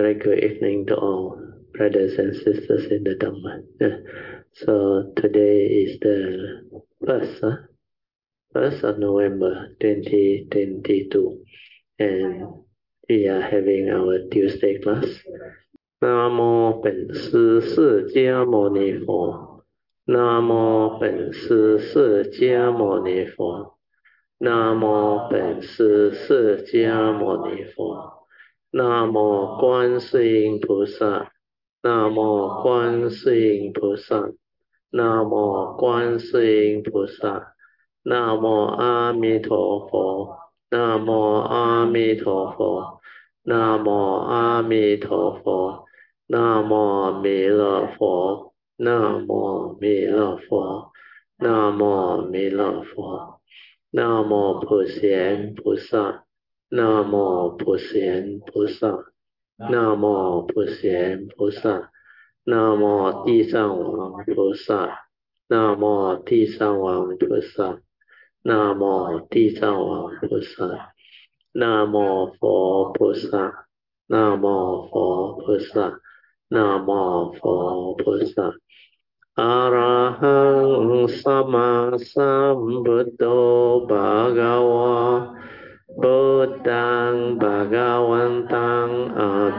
very good evening to all brothers and sisters in the Dhamma. So today is the first of November 2022, and we are having our Tuesday class. Namo本师释迦牟尼佛。Namo本师释迦牟尼佛。Namo本师释迦牟尼佛。南无观世音菩萨，南无观世音菩萨，南无观世音菩萨，南无阿弥陀佛，南无阿弥陀佛，南无阿弥陀佛，南无弥勒佛，南无弥勒佛，南无弥勒佛，南无普贤菩萨。南无普贤菩萨，南无普贤菩萨，南无地藏王菩萨，南无地藏王菩萨，南无地藏王菩萨，南无佛菩萨，南无佛菩萨，南无佛菩萨。阿拉汉萨玛萨布多巴嘎哇。Buddhang Bhagavantang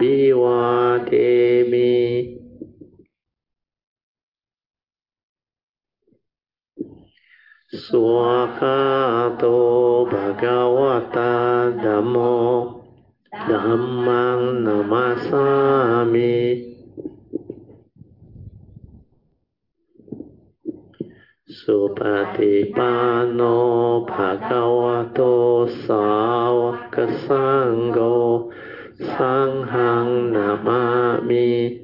Abhivademi. Swakato Bhagavata Dhammo Dhammang Namasami. Supatipano Bhagavato Sāvaka Sangho Sanghang Namami.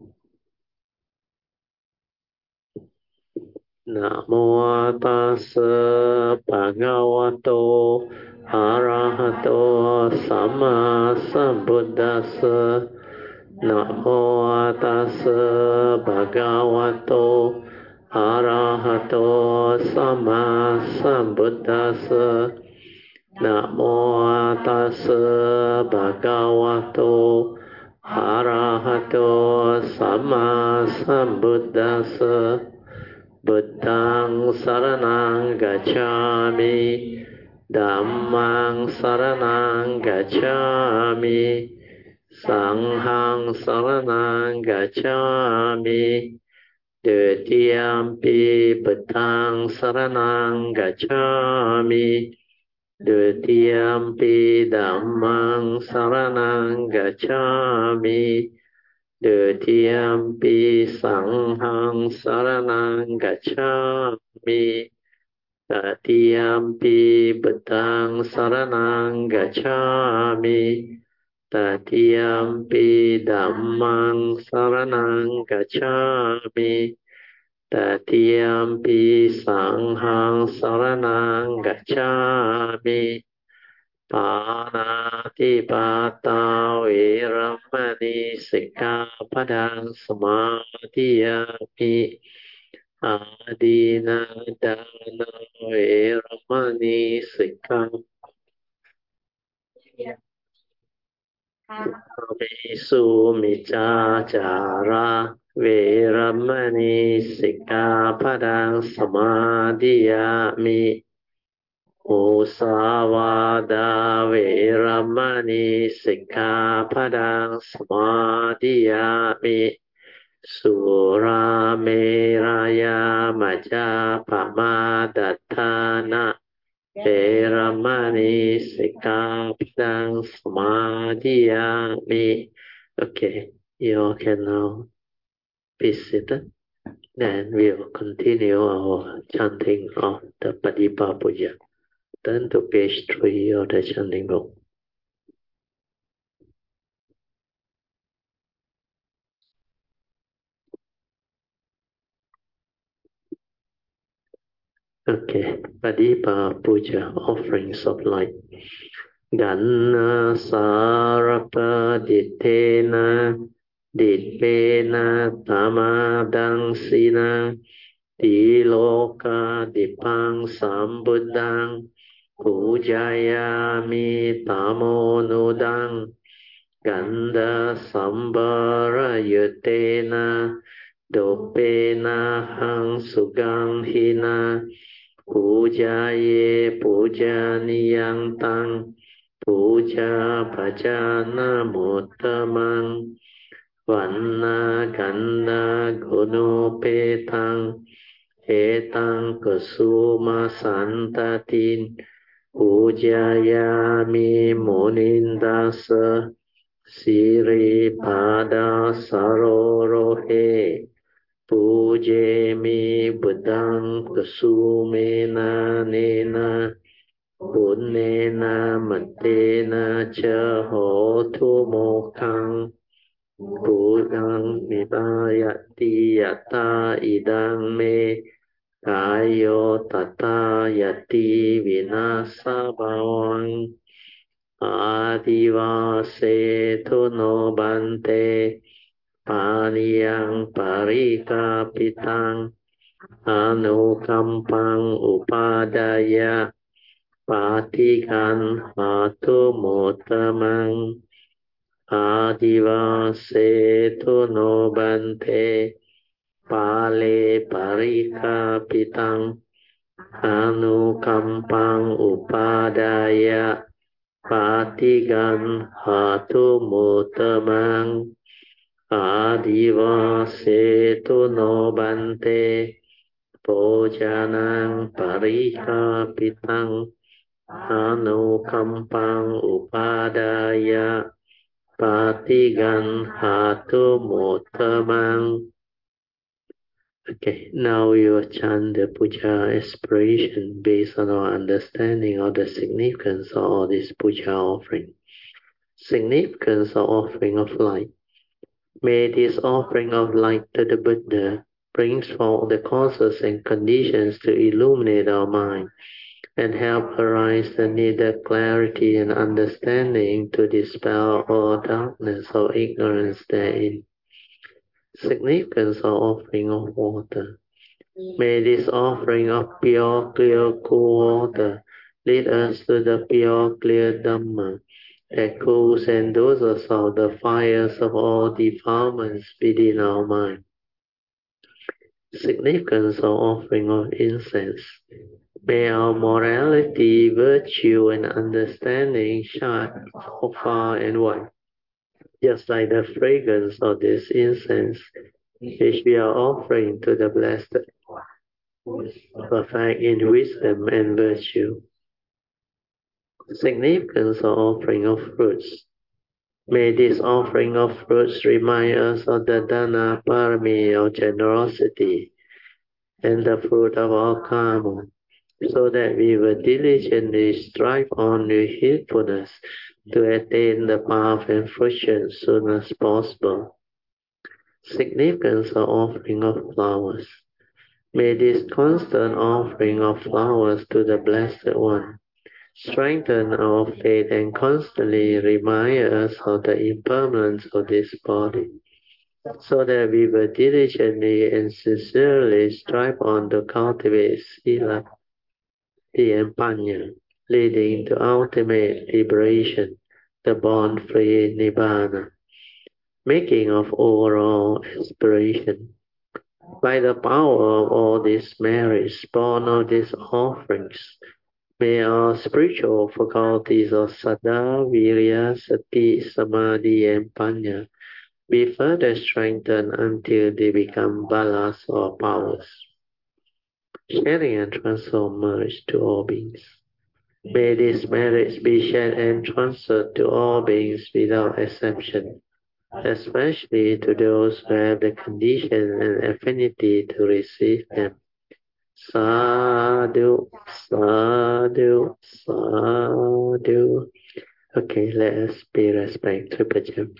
Namo tassa Bhagavato Arahato Sama Sambuddhassa. Namo tassa Bhagavato Arahato Sama Sambuddhassa. Namo tassa Bhagavato Arahato Sama Sambuddhassa. Buddhang Saranang Gacchami. Dhammang Saranang Gacchami. Sanghang Saranang Gacchami. Dutiyampi Buddhang Saranang Gacchami. Dutiyampi Dhammang Saranang Gacchami. Dutiyampi Sanghang Saranang Gacchami. Tatiyampi Buddhang Saranang Gacchami. Tatiyampi Dhammang Saranang Gacchami. Tatiyampi Sanghang Saranang Gacchami. Panatipata Viramani Sikkhapadang Samadhiyami. Adina Dana Viramani Sikkhapadang Miccācara Viramani Sikkhapadang Samadhiyami. Musavada Viramani Sikkhapadang Samadhiyami. Surameraya Majapamadatthana Viramani Sikkhapadang Samadhiyami. Okay, you all can now be seated. Then we will continue our chanting of the Padipa-puja. Turn to page 3 of the chanting book. Okay, Padipa-puja, offerings of light. Ganna sarapa dittena ditpena tamadang sina diloka dipang sambuddhang pujayami tamonudang Ganda sambara yutena dopena hang sugang hina pujaye pujaniyang tang puja bhajana muttamang vanna ganda gunopetang etang kusuma santatin pujayami munindasa Siri pada sarorohe puje mi budang kusumena nena punnena matena cha hotu mokhang budang midayati yata idang me kayo tata yati vinasa bawang Adivase tu no bante paniyang parikapitang anukampang upadaya patikan hatu mutamang Adivase tu no bante pale parikapitang anukampang upadaya Patigan hatu mutamang adivasetu no bante pojanang parikapitang anukampang upadaya patigan hatu mutamang. Okay, now we will chant the puja aspiration based on our understanding of the significance of all this puja offering. Significance of offering of light. May this offering of light to the Buddha brings forth the causes and conditions to illuminate our mind and help arise the needed clarity and understanding to dispel all darkness or ignorance therein. Significance of offering of water. May this offering of pure, clear, cool water lead us to the pure, clear Dhamma that cools and doses out the fires of all defilements within our mind. Significance of offering of incense. May our morality, virtue, and understanding shine far and wide, just like the fragrance of this incense, which we are offering to the Blessed, perfect in wisdom and virtue. Significance of offering of fruits. May this offering of fruits remind us of the dana parami of generosity and the fruit of our karma, so that we will diligently strive on with heedfulness to attain the path and fruition as soon as possible. Significance of offering of flowers. May this constant offering of flowers to the Blessed One strengthen our faith and constantly remind us of the impermanence of this body, so that we will diligently and sincerely strive on to cultivate sila, and panya, leading to ultimate liberation, the bond-free nibbana, making of overall aspiration. By the power of all these merits born of these offerings, may our spiritual faculties of Saddha, Virya, Sati, Samadhi, and Panya be further strengthened until they become balas or powers, sharing and transform merge to all beings. May these merits be shared and transferred to all beings without exception, especially to those who have the condition and affinity to receive them. Sadhu, sadhu, sadhu. Okay, let us pay respect to Pajam.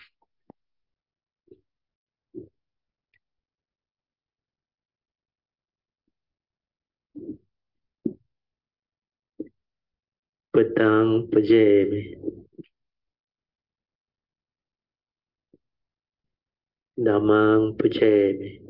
Putang Pujemi. Damang Pujemi.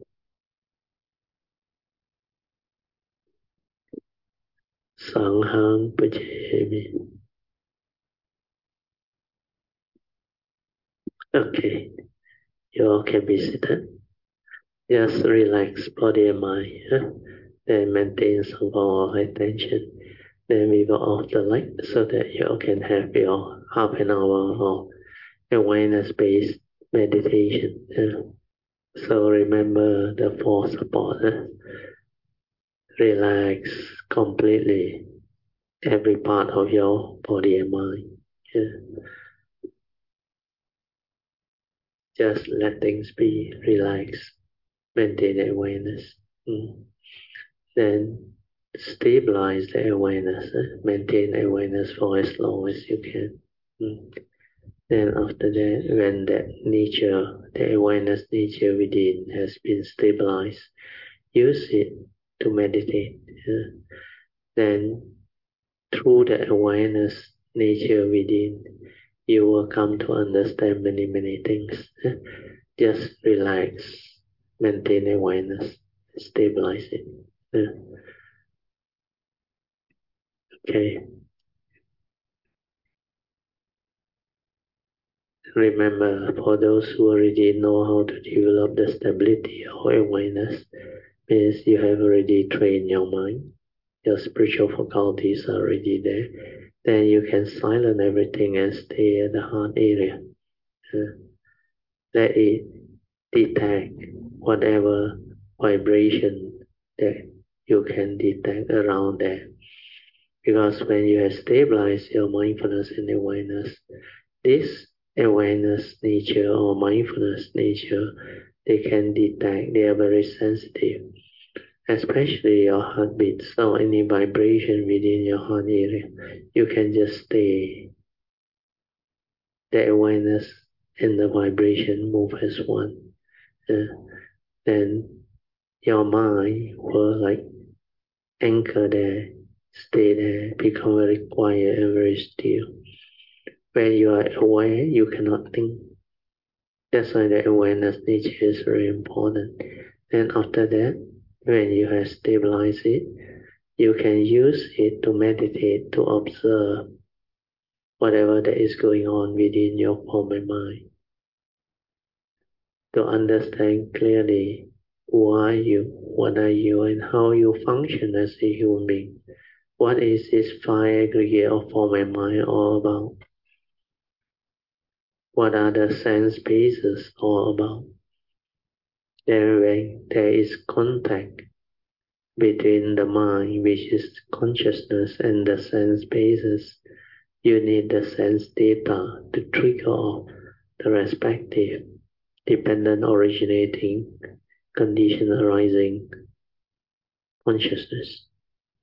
Sanghang Pujemi. Okay, you all can be seated. Just relax body and mind. Then maintain some form of attention. Then we go off the light so that you all can have your half an hour of awareness-based meditation. So remember the four support. Relax completely every part of your body and mind. Just let things be. Relax. Maintain awareness. Then stabilize the awareness. Maintain awareness for as long as you can. Then after that, when that nature, the awareness nature within has been stabilized, use it to meditate. Then through the awareness nature within, you will come to understand many, many things. Just relax, maintain awareness, stabilize it. Okay. Remember, for those who already know how to develop the stability or awareness, means you have already trained your mind. Your spiritual faculties are already there. Then you can silence everything and stay at the heart area. Let it detect whatever vibration that you can detect around there. Because when you have stabilized your mindfulness and awareness, this awareness nature or mindfulness nature, they can detect, they are very sensitive, especially your heartbeat. So any vibration within your heart area, you can just stay. The awareness and the vibration move as one. Then your mind will like anchor there, stay there, become very quiet and very still. When you are aware, you cannot think. That's why the awareness nature is very important. And after that, when you have stabilized it, you can use it to meditate, to observe whatever that is going on within your form and mind. To understand clearly who are you, what are you, and how you function as a human being. What is this five aggregate of form and mind all about? What are the sense bases all about? Then when there is contact between the mind, which is consciousness, and the sense bases, you need the sense data to trigger off the respective dependent originating condition arising consciousness.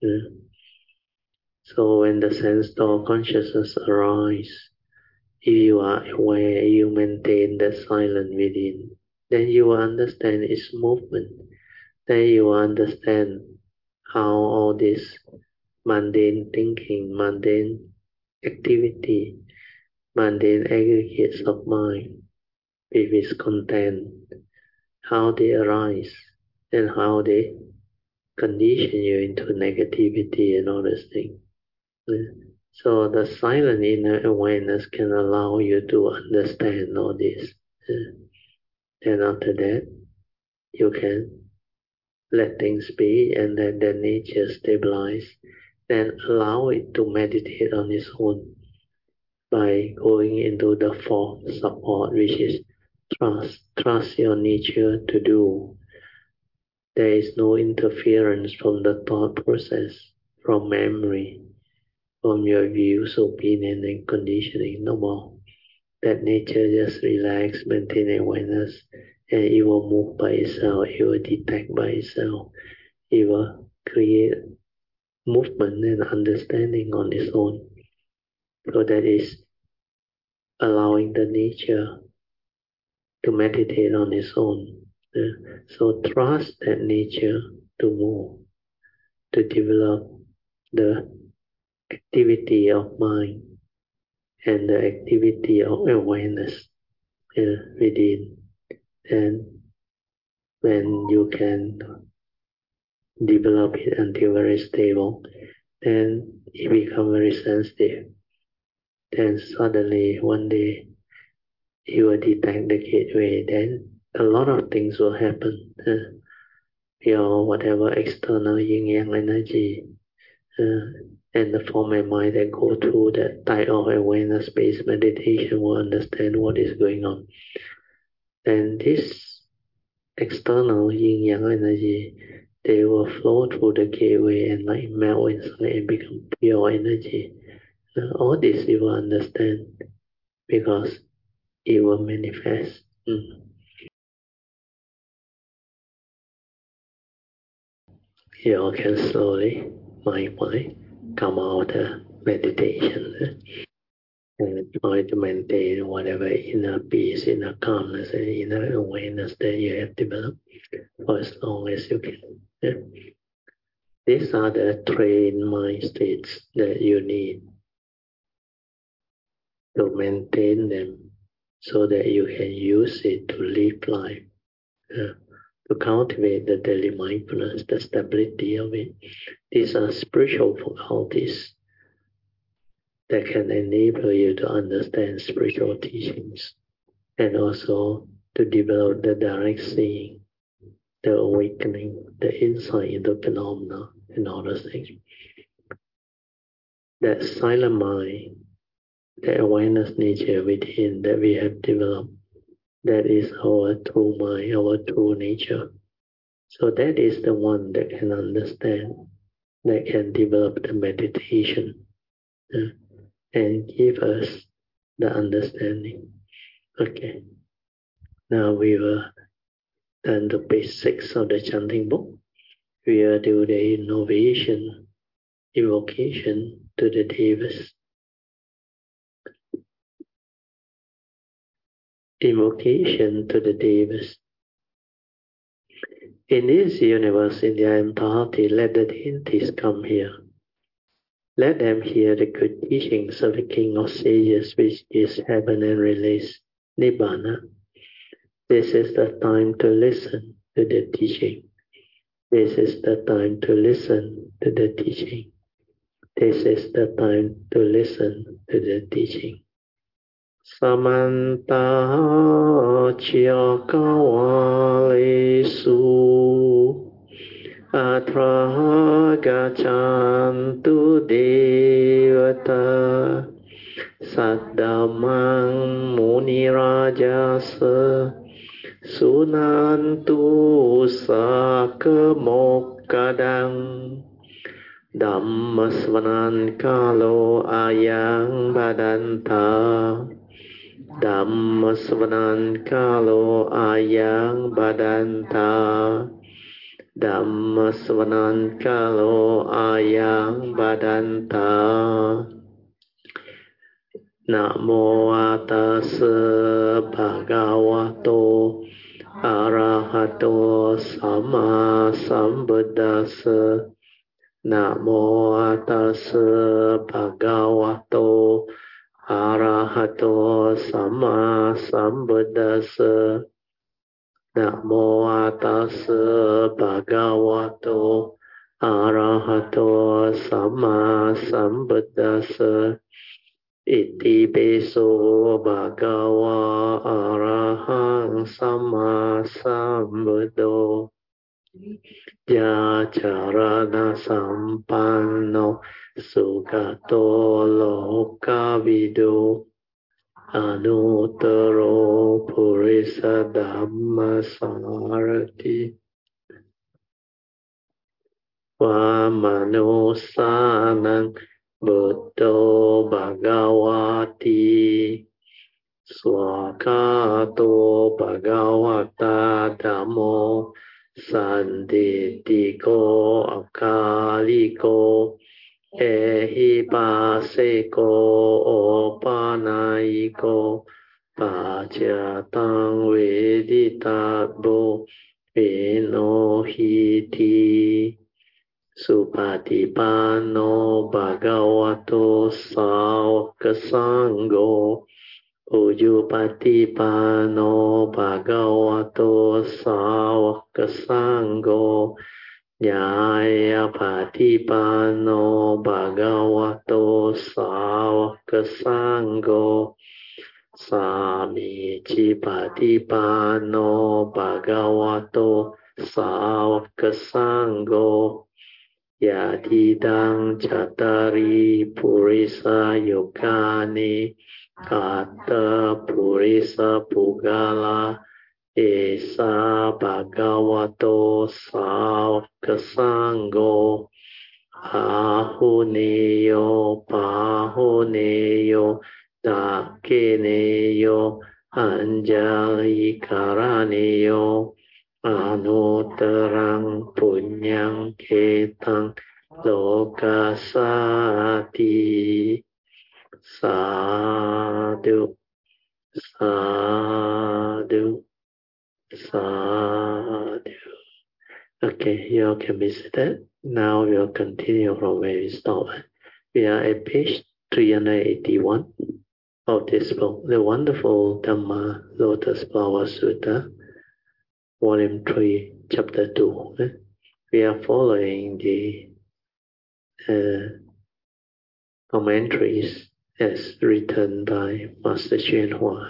So when the sense or consciousness arise, if you are aware, you maintain the silence within, then you will understand its movement. Then you will understand how all this mundane thinking, mundane activity, mundane aggregates of mind with its content, how they arise and how they condition you into negativity and all these things. So the silent inner awareness can allow you to understand all this. Then after that, you can let things be and let the nature stabilize. Then allow it to meditate on its own by going into the fourth support, which is trust. Trust your nature to do. There is no interference from the thought process, from memory, from your views, opinion, and conditioning. No more. That nature just relax, maintain awareness, and it will move by itself. It will detect by itself. It will create movement and understanding on its own. So that is allowing the nature to meditate on its own. So trust that nature to move, to develop the activity of mind and the activity of awareness within. And when you can develop it until very stable, then it becomes very sensitive. Then suddenly one day you will detect the gateway, then a lot of things will happen. Your whatever external yin-yang energy and the form and mind that go through that type of awareness-based meditation will understand what is going on. And this external yin-yang energy, they will flow through the gateway and like melt inside and become pure energy. All this you will understand because it will manifest. You all can slowly, mind, come out of meditation and try to maintain whatever inner peace, inner calmness, and inner awareness that you have developed for as long as you can. These are the trained mind states that you need to maintain them so that you can use it to live life, to cultivate the daily mindfulness, the stability of it. These are spiritual faculties that can enable you to understand spiritual teachings and also to develop the direct seeing, the awakening, the insight into phenomena and all those things. That silent mind, the awareness nature within that we have developed, that is our true mind, our true nature. So that is the one that can understand, that can develop the meditation and give us the understanding. Okay. Now we will turn to page 6 of the chanting book. We will do the invocation to the Devas. Invocation to the Devas. In this universe, in their entirety, let the deities come here. Let them hear the good teachings of the King of Sages, which is heaven and release, Nibbana. This is the time to listen to the teaching. This is the time to listen to the teaching. This is the time to listen to the teaching. Samanta Chakawalesu Atra Gachantu Devata Saddamang Munirajasa Sunantu Sakamokadang Dhammasvanan Kalo Ayang Badanta Dhammasvanan Kalo Ayang Badanta Dhammasvanan Kalo Ayang Badanta Namo Tassa Bhagavato Arahato Sama Sambuddhassa Namo Tassa Bhagavato Arahato Sama Sambuddhassa Namo Tassa Bhagavato Arahato Sama Sambuddhassa Iti Beso Bhagava Arahang Sama Sambuddho Yacharana Sampanno Sugato Lokavido Anuttaro Purisa Dhammasarati Vamanusanang Buddho Bhagavati Swakato Bhagavata Dhammo Sanditiko Akaliko Ehipaseko Opanaiko Pachatang Veditabo Enohiti Supatipano Bhagavato Sāvaka Ujupatipano Bhagavato Sāvaka Nyayapatipano Bhagavato Sāvaka สามีจิปฏิปันโนภะคะวะโตสาวกสังโฆยะทิตังจัตตาริปุริสยุคานิกัตตปุริสปุกาลาเอสาภะคะวะโตสาวกสังโฆอาหุเนโยปาหุเนโยตาเกเนโยอัญจาลิการาเนโยอนุตรังปุญญังเกตังโลกัสสาติสาธุสาธุสาธุ Okay, you all can be seated. Now we'll continue from where we stopped. We are at page 381 of this book, the wonderful Dhamma Lotus Flower Sutta, Volume 3, Chapter 2. We are following the commentaries as written by Master Hsuan Hua.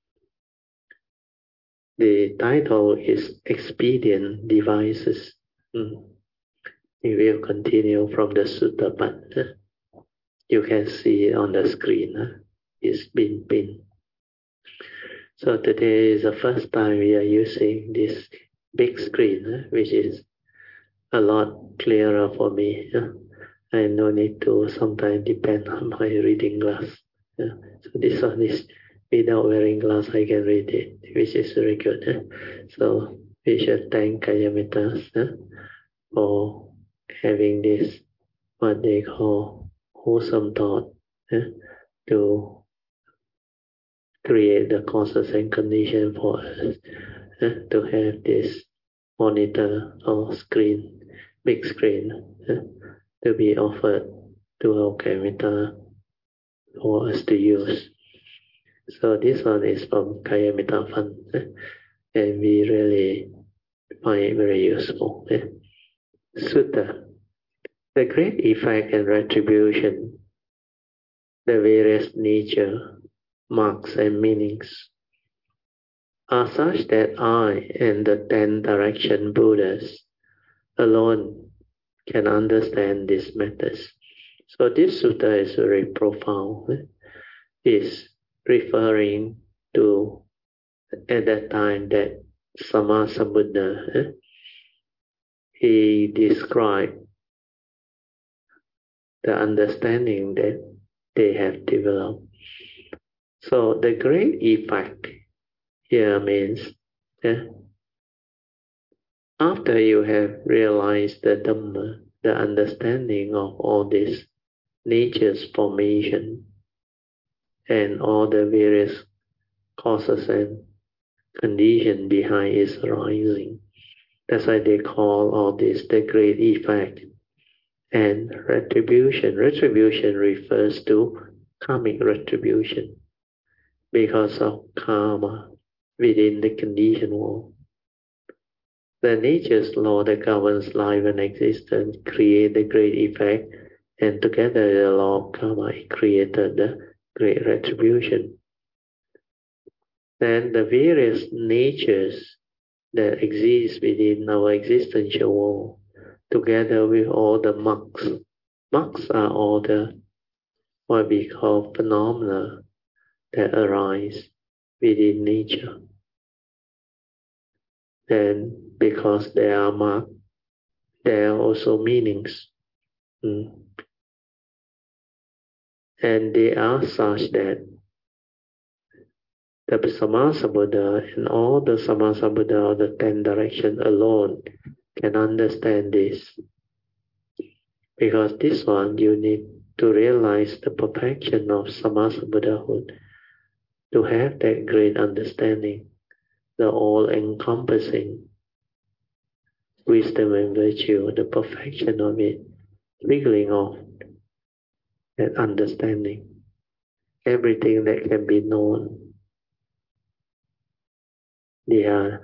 The title is Expedient Devices. We will continue from the sutta part. You can see it on the screen. It's been pinned. So today is the first time we are using this big screen, which is a lot clearer for me. I no need to sometimes depend on my reading glass. So this one is without wearing glass, I can read it, which is very good. So we should thank Kayamitas for having this, what they call wholesome thought, to create the causes and conditions for us to have this monitor or screen, big screen, to be offered to our Kayamita for us to use. So this one is from Kayamita Fund, and we really find it very useful. Sutta. The great effect and retribution, the various nature, marks and meanings, are such that I and the 10 direction Buddhas alone can understand these matters. So this sutta is very profound. It's referring to at that time that Sammasambuddha, he described the understanding that they have developed. So the great effect here means after you have realized the Dhamma, the understanding of all this nature's formation and all the various causes and conditions behind its arising. That's why they call all this the great effect. And retribution. Retribution refers to karmic retribution because of karma within the conditioned world. The nature's law that governs life and existence create the great effect, and together the law of karma created the great retribution. Then the various natures that exist within our existential world, together with all the marks. Marks are all the what we call phenomena that arise within nature. Then because there are marks, there are also meanings. And they are such that the Sammasambuddha and all the Sammasambuddha of the 10 directions alone can understand this. Because this one, you need to realize the perfection of Sammasambuddhahood, to have that great understanding, the all-encompassing wisdom and virtue, the perfection of it, wriggling off that understanding. Everything that can be known, they have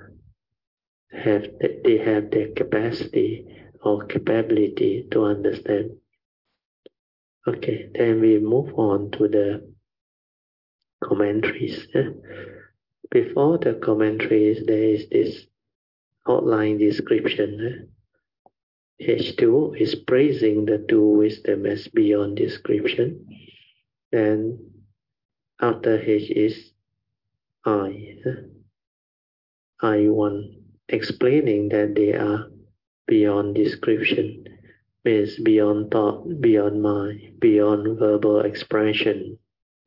the capacity or capability to understand. Okay, then we move on to the commentaries. Before the commentaries, there is this outline description. H2 is praising the two wisdom as beyond description. Then after H is I1, explaining that they are beyond description, means beyond thought, beyond mind, beyond verbal expression.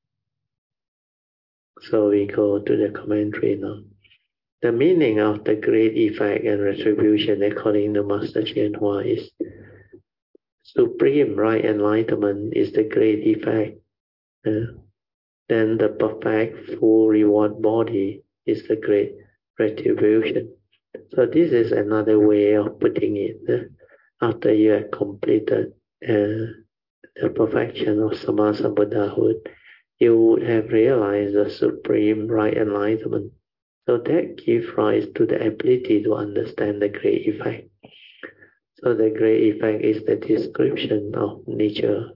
So we go to the commentary now. The meaning of the great effect and retribution according to Master Chien Hua is supreme right enlightenment is the great effect. Then the perfect full reward body is the great retribution. So this is another way of putting it. After you have completed the perfection of Sammasa Buddhahood, you would have realized the supreme right enlightenment. So that gives rise to the ability to understand the great effect. So the great effect is the description of nature's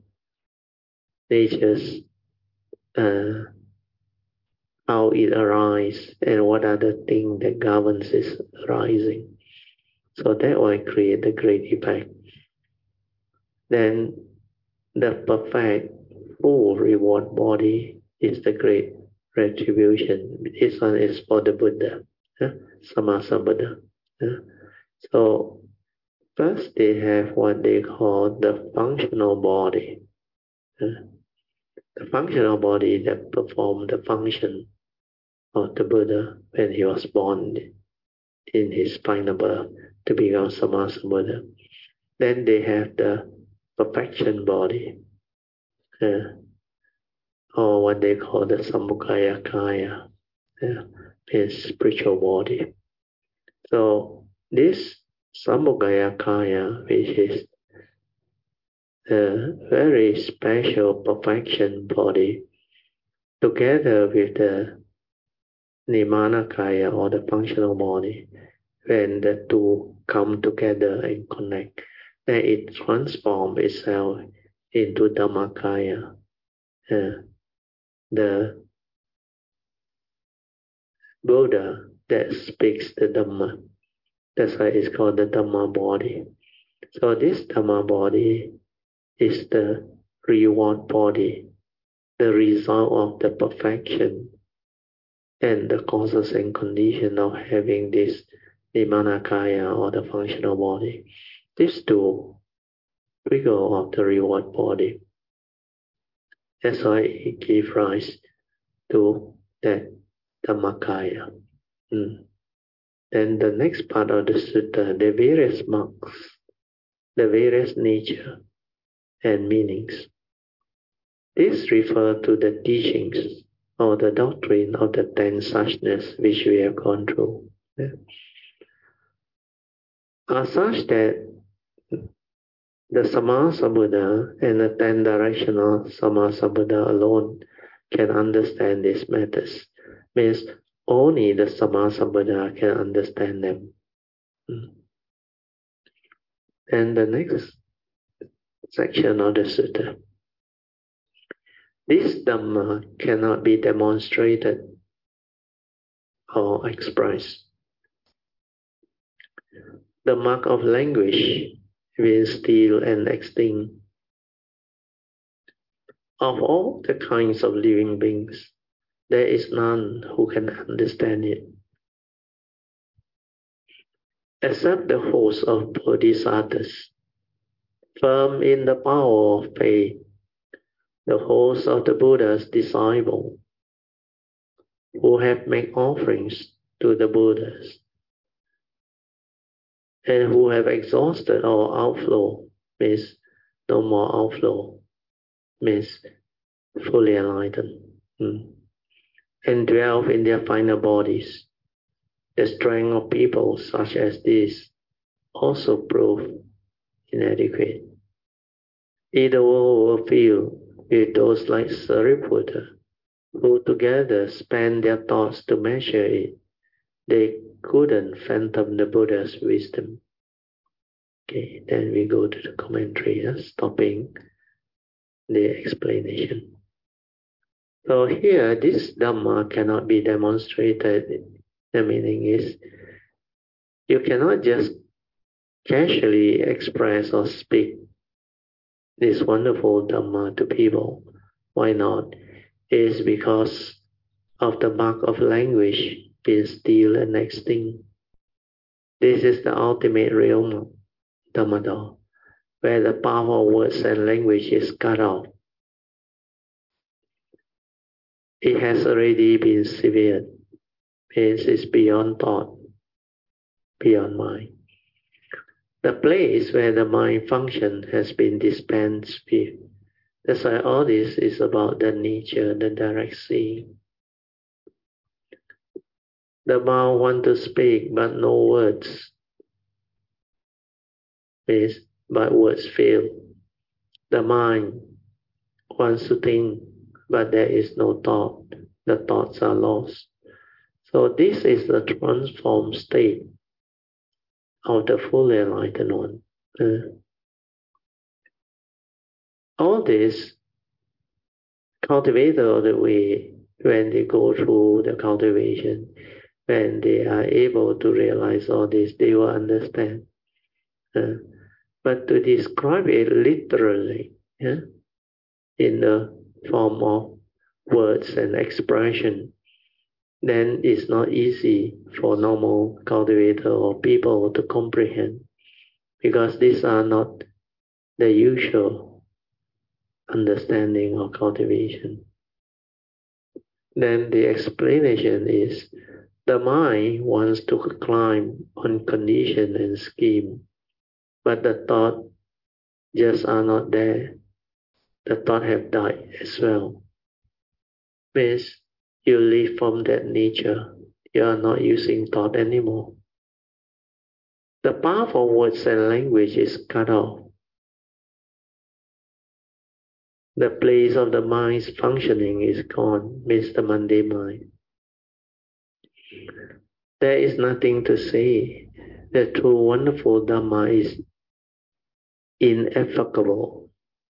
how it arises and what are the things that governs its arising. So that will create the great effect. Then the perfect full reward body is the great retribution. This one is for the Buddha, Sammasa Buddha. So first they have what they call the functional body. The functional body that performs the function of the Buddha when he was born in his final birth to become Sammasa Buddha. Then they have the perfection body, or what they call the Sambhogaya Kaya, his spiritual body. So this Sambhogaya Kaya, which is a very special perfection body, together with the Nirmanakaya or the functional body, when the two come together and connect, then it transforms itself into Dhammakaya, the Buddha that speaks the Dhamma. That's why it's called the Dhamma body. So this Dhamma body is the reward body, the result of the perfection and the causes and condition of having this Nirmanakaya or the functional body. These two figure of the reward body. That's why it gives rise to that Dhammakaya. Then the next part of the sutta, the various marks, the various nature and meanings. This refers to the teachings or the doctrine of the 10 suchness which we have gone through. Are such that the Sammasa Buddha and the 10 directional Sammasa Buddha alone can understand these matters. Means only the Sammasa Buddha can understand them. And the next section of the sutta. This Dhamma cannot be demonstrated or expressed. The mark of language will steal and extinct. Of all the kinds of living beings, there is none who can understand it, except the host of Bodhisattvas, firm in the power of faith, the host of the Buddha's disciple, who have made offerings to the Buddhas, and who have exhausted all outflow, means no more outflow, means fully enlightened, and dwell in their final bodies. The strength of people such as this also prove inadequate. Either world will fill with those like Sariputta, who together spend their thoughts to measure it. They couldn't fathom the Buddha's wisdom. Okay, then we go to the commentary, stopping the explanation. So here, this Dhamma cannot be demonstrated. The meaning is, you cannot just casually express or speak this wonderful Dhamma to people. Why not? It is because of the mark of language being still and extinct. This is the ultimate realm of Dhammadal, where the power of words and language is cut off. It has already been severed, means it's beyond thought, beyond mind. The place where the mind function has been dispensed with. That's why all this is about the nature, the direct seeing. The mouth wants to speak, but no words. Means, but words fail. The mind wants to think, but there is no thought. The thoughts are lost. So this is the transformed state of the fully enlightened one. All this cultivator of the way, when they go through the cultivation, when they are able to realize all this, they will understand. But to describe it literally, in the form of words and expression, then it's not easy for normal cultivator or people to comprehend, because these are not the usual understanding of cultivation. Then the explanation is, the mind wants to climb on condition and scheme, but the thought just are not there. The thought have died as well. Means you live from that nature. You are not using thought anymore. The path of words and language is cut off. The place of the mind's functioning is gone, means the mundane mind. There is nothing to say. The true wonderful Dhamma is ineffable.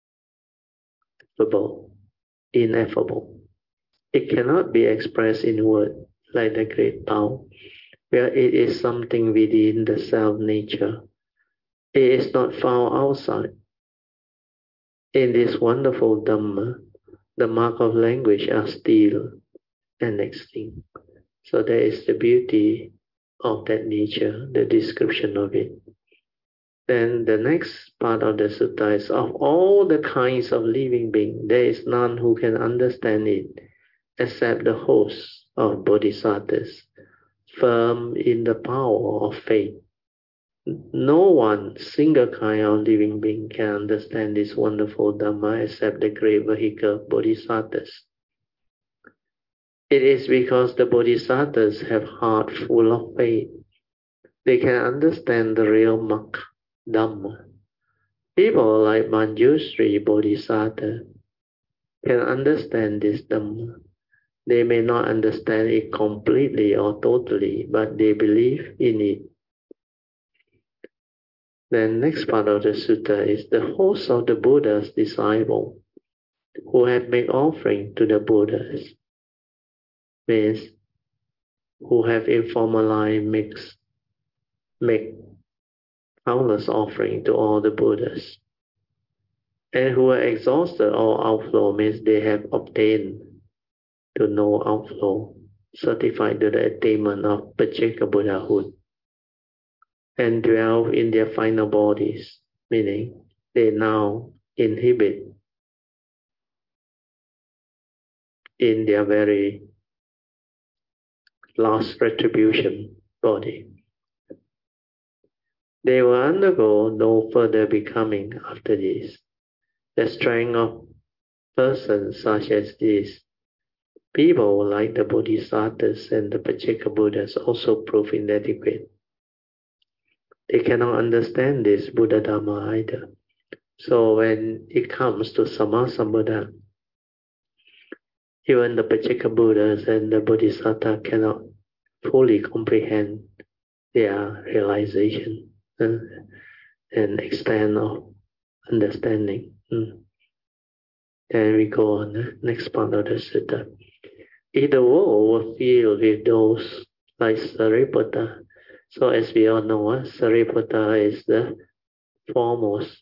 Ineffable. It cannot be expressed in words like the great Tao, where it is something within the self nature. It is not found outside. In this wonderful Dhamma, the mark of language are still and extinct. So there is the beauty of that nature, the description of it. Then the next part of the sutta is, of all the kinds of living beings, there is none who can understand it except the host of bodhisattvas, firm in the power of faith. No one single kind of living being can understand this wonderful Dhamma except the great vehicle bodhisattvas. It is because the bodhisattvas have heart full of faith. They can understand the real mark, Dhamma. People like Manjushri Bodhisattva can understand this Dhamma. They may not understand it completely or totally, but they believe in it. Then next part of the sutta is, the host of the Buddha's disciple who have made offering to the Buddhas, means who have informally make countless offering to all the Buddhas, and who are exhausted all outflow, means they have obtained to no outflow, certified to the attainment of Pacceka Buddhahood, and dwell in their final bodies, meaning they now inhibit in their very last retribution body. They will undergo no further becoming after this. The strength of persons such as this, people like the Bodhisattvas and the Pacceka Buddhas, also prove inadequate. They cannot understand this Buddha Dhamma either. So when it comes to Sammasambuddha, even the Pacceka Buddhas and the Bodhisattva cannot fully comprehend their realization and extent of understanding. Then we go on the next part of the sutta. If the world were filled with those like Sariputta, so as we all know, Sariputta is the foremost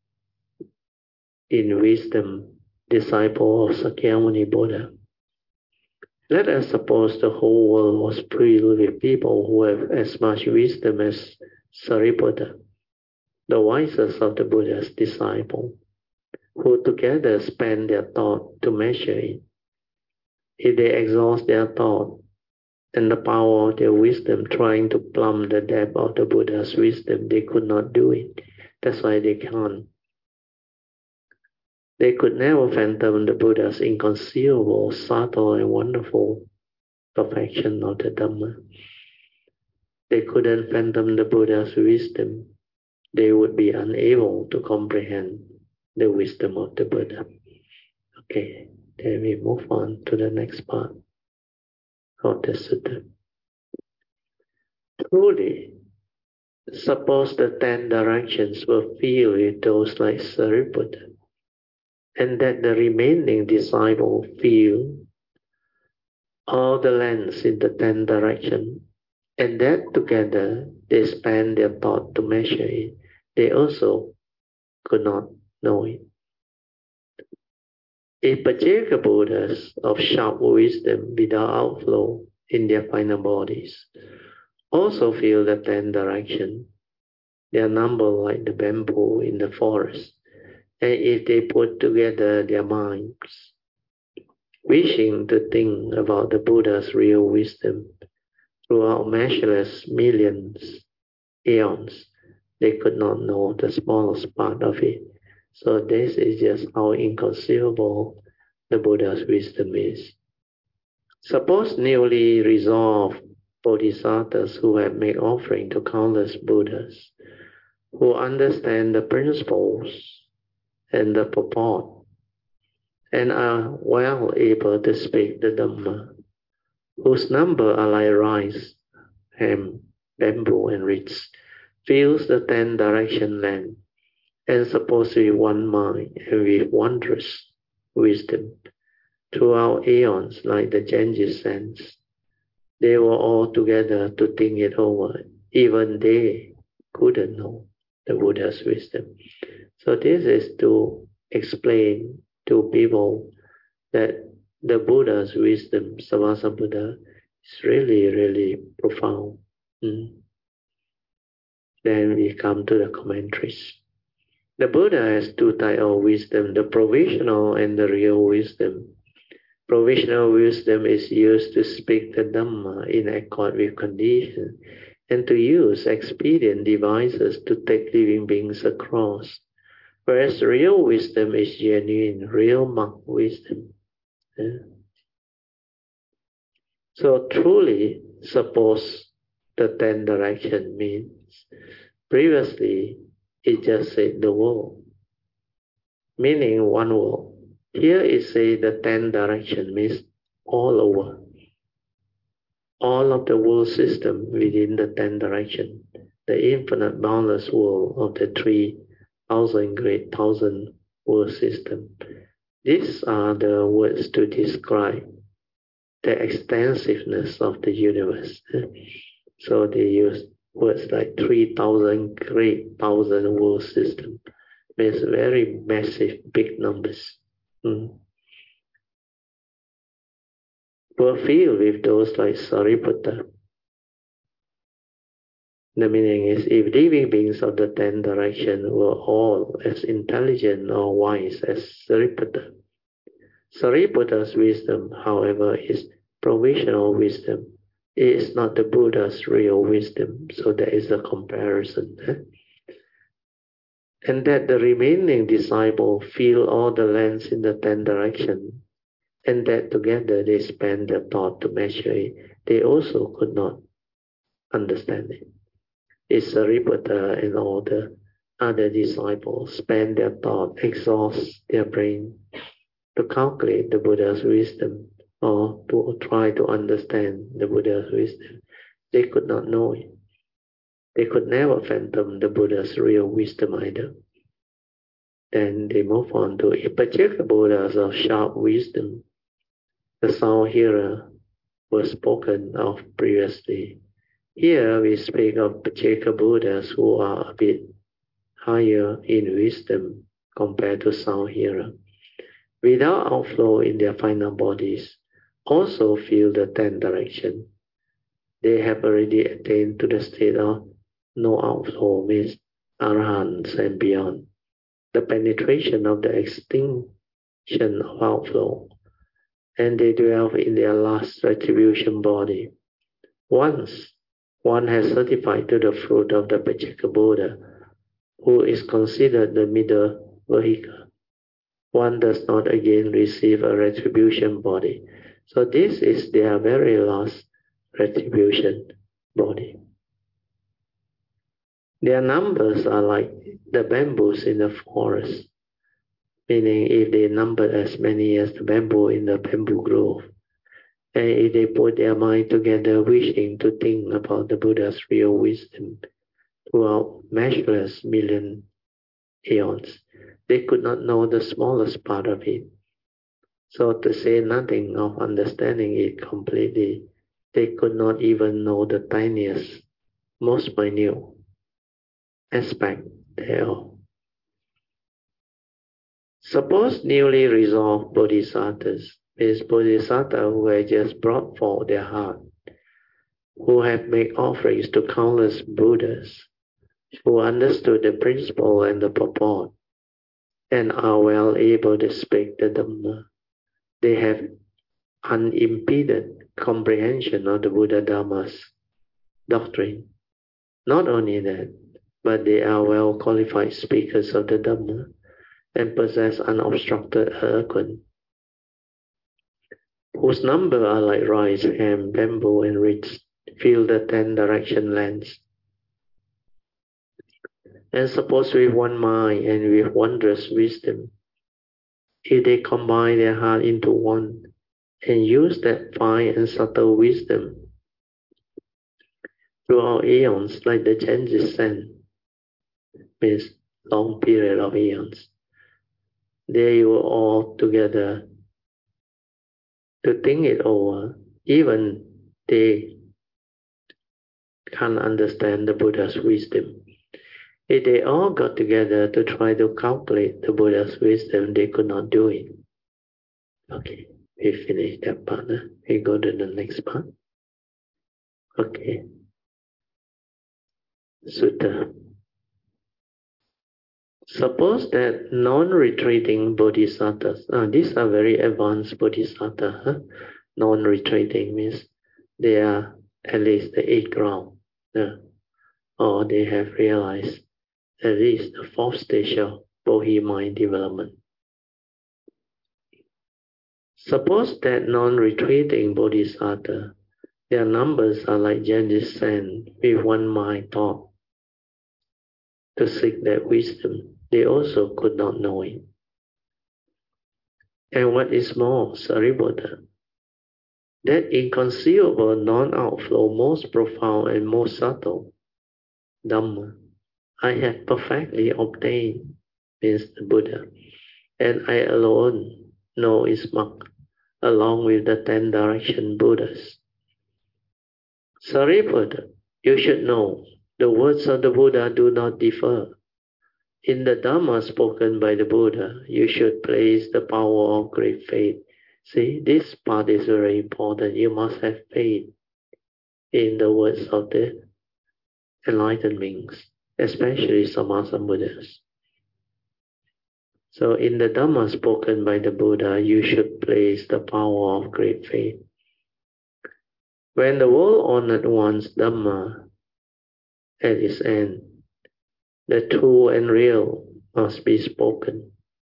in wisdom disciple of Sakyamuni Buddha. Let us suppose the whole world was filled with people who have as much wisdom as Sariputta, the wisest of the Buddha's disciple, who together spend their thought to measure it. If they exhaust their thought and the power of their wisdom trying to plumb the depth of the Buddha's wisdom, they could not do it. That's why they can't. They could never fathom the Buddha's inconceivable, subtle, and wonderful perfection of the Dhamma. They couldn't fathom the Buddha's wisdom. They would be unable to comprehend the wisdom of the Buddha. Okay, then we move on to the next part of the sutta. Truly, suppose the 10 directions were filled with those like Sariputta, and that the remaining disciple feel all the lands in the 10 directions, and that together they spend their thought to measure it, they also could not know it. If Pacceka Buddhas of sharp wisdom without outflow in their final bodies also feel the 10 directions, they are numbered like the bamboo in the forest, and if they put together their minds, wishing to think about the Buddha's real wisdom throughout measureless millions, eons, they could not know the smallest part of it. So this is just how inconceivable the Buddha's wisdom is. Suppose newly resolved bodhisattvas who have made offering to countless Buddhas, who understand the principles and the purport, and are well able to speak the Dhamma, whose number are like rice, ham, bamboo, and reeds, fills the 10 direction land, and suppose with one mind and with wondrous wisdom, throughout eons like the Ganges sands, they were all together to think it over. Even they couldn't know the Buddha's wisdom. So this is to explain to people that the Buddha's wisdom, Sammasambuddha, is really, really profound. Then we come to the commentaries. The Buddha has two types of wisdom, the provisional and the real wisdom. Provisional wisdom is used to speak the Dhamma in accord with conditions and to use expedient devices to take living beings across. Whereas real wisdom is genuine, real monk wisdom. So truly, suppose the 10 direction means previously it just said the world, meaning one world. Here it says the 10 direction means all over, all of the world system within the 10 direction, the infinite boundless world of the 3,000 great thousand world system. These are the words to describe the extensiveness of the universe. So they use words like 3,000 great thousand world system. Means very massive, big numbers. Were filled with those like Sariputta. The meaning is, if living beings of the 10 directions were all as intelligent or wise as Sariputta. Sariputta's wisdom, however, is provisional wisdom. It is not the Buddha's real wisdom, so there is a comparison. And that the remaining disciple feel all the lands in the 10 directions, and that together they spend their thought to measure it, they also could not understand it. It's Sariputta and all the other disciples spend their thought, exhaust their brain to calculate the Buddha's wisdom or to try to understand the Buddha's wisdom. They could not know it. They could never fathom the Buddha's real wisdom either. Then they move on to Ipaceka Buddhas of sharp wisdom. The sound hearer was spoken of previously. Here we speak of Pacheka Buddhas who are a bit higher in wisdom compared to sound hearer. Without outflow in their final bodies, also feel the 10 direction. They have already attained to the state of no outflow, means arahants and beyond. The penetration of the extinction of outflow, and they dwell in their last retribution body. Once one has certified to the fruit of the Pacheka Buddha, who is considered the middle vehicle, one does not again receive a retribution body. So this is their very last retribution body. Their numbers are like the bamboos in the forest, meaning if they number as many as the bamboo in the bamboo grove, and if they put their mind together wishing to think about the Buddha's real wisdom throughout measureless million eons, they could not know the smallest part of it. So to say nothing of understanding it completely, they could not even know the tiniest, most minute aspect thereof. Suppose newly resolved bodhisattvas, means bodhisattvas who have just brought forth their heart, who have made offerings to countless Buddhas, who understood the principle and the purport, and are well able to speak the Dhamma. They have unimpeded comprehension of the Buddha Dhamma's doctrine. Not only that, but they are well qualified speakers of the Dhamma and possess unobstructed eloquence, whose number are like rice, ham, bamboo, and reeds, fill the 10 direction lands. And suppose with one mind and with wondrous wisdom, if they combine their heart into one and use that fine and subtle wisdom throughout eons, like the Chenjis Sen, means long period of eons, they will all together to think it over. Even they can't understand the Buddha's wisdom. If they all got together to try to calculate the Buddha's wisdom, they could not do it. Okay, we finish that part. We go to the next part. Okay. Sutta. Suppose that non-retreating bodhisattvas, these are very advanced bodhisattvas. Huh? Non-retreating means they are at least the 8th ground, or they have realized at least the 4th stage of Bodhi mind development. Suppose that non-retreating bodhisattva, their numbers are like Chenjis Sen, with one mind thought to seek that wisdom. They also could not know it. And what is more, Sariputta, that inconceivable non-outflow, most profound and most subtle Dhamma, I have perfectly obtained, means the Buddha, and I alone know its mark, along with the 10 direction Buddhas. Sariputta, you should know, the words of the Buddha do not differ. In the Dhamma spoken by the Buddha, you should place the power of great faith. See, this part is very important. You must have faith in the words of the enlightened beings, especially Sammasambuddhas. So in the Dhamma spoken by the Buddha, you should place the power of great faith. When the world-honored one's Dhamma at its end, the true and real must be spoken.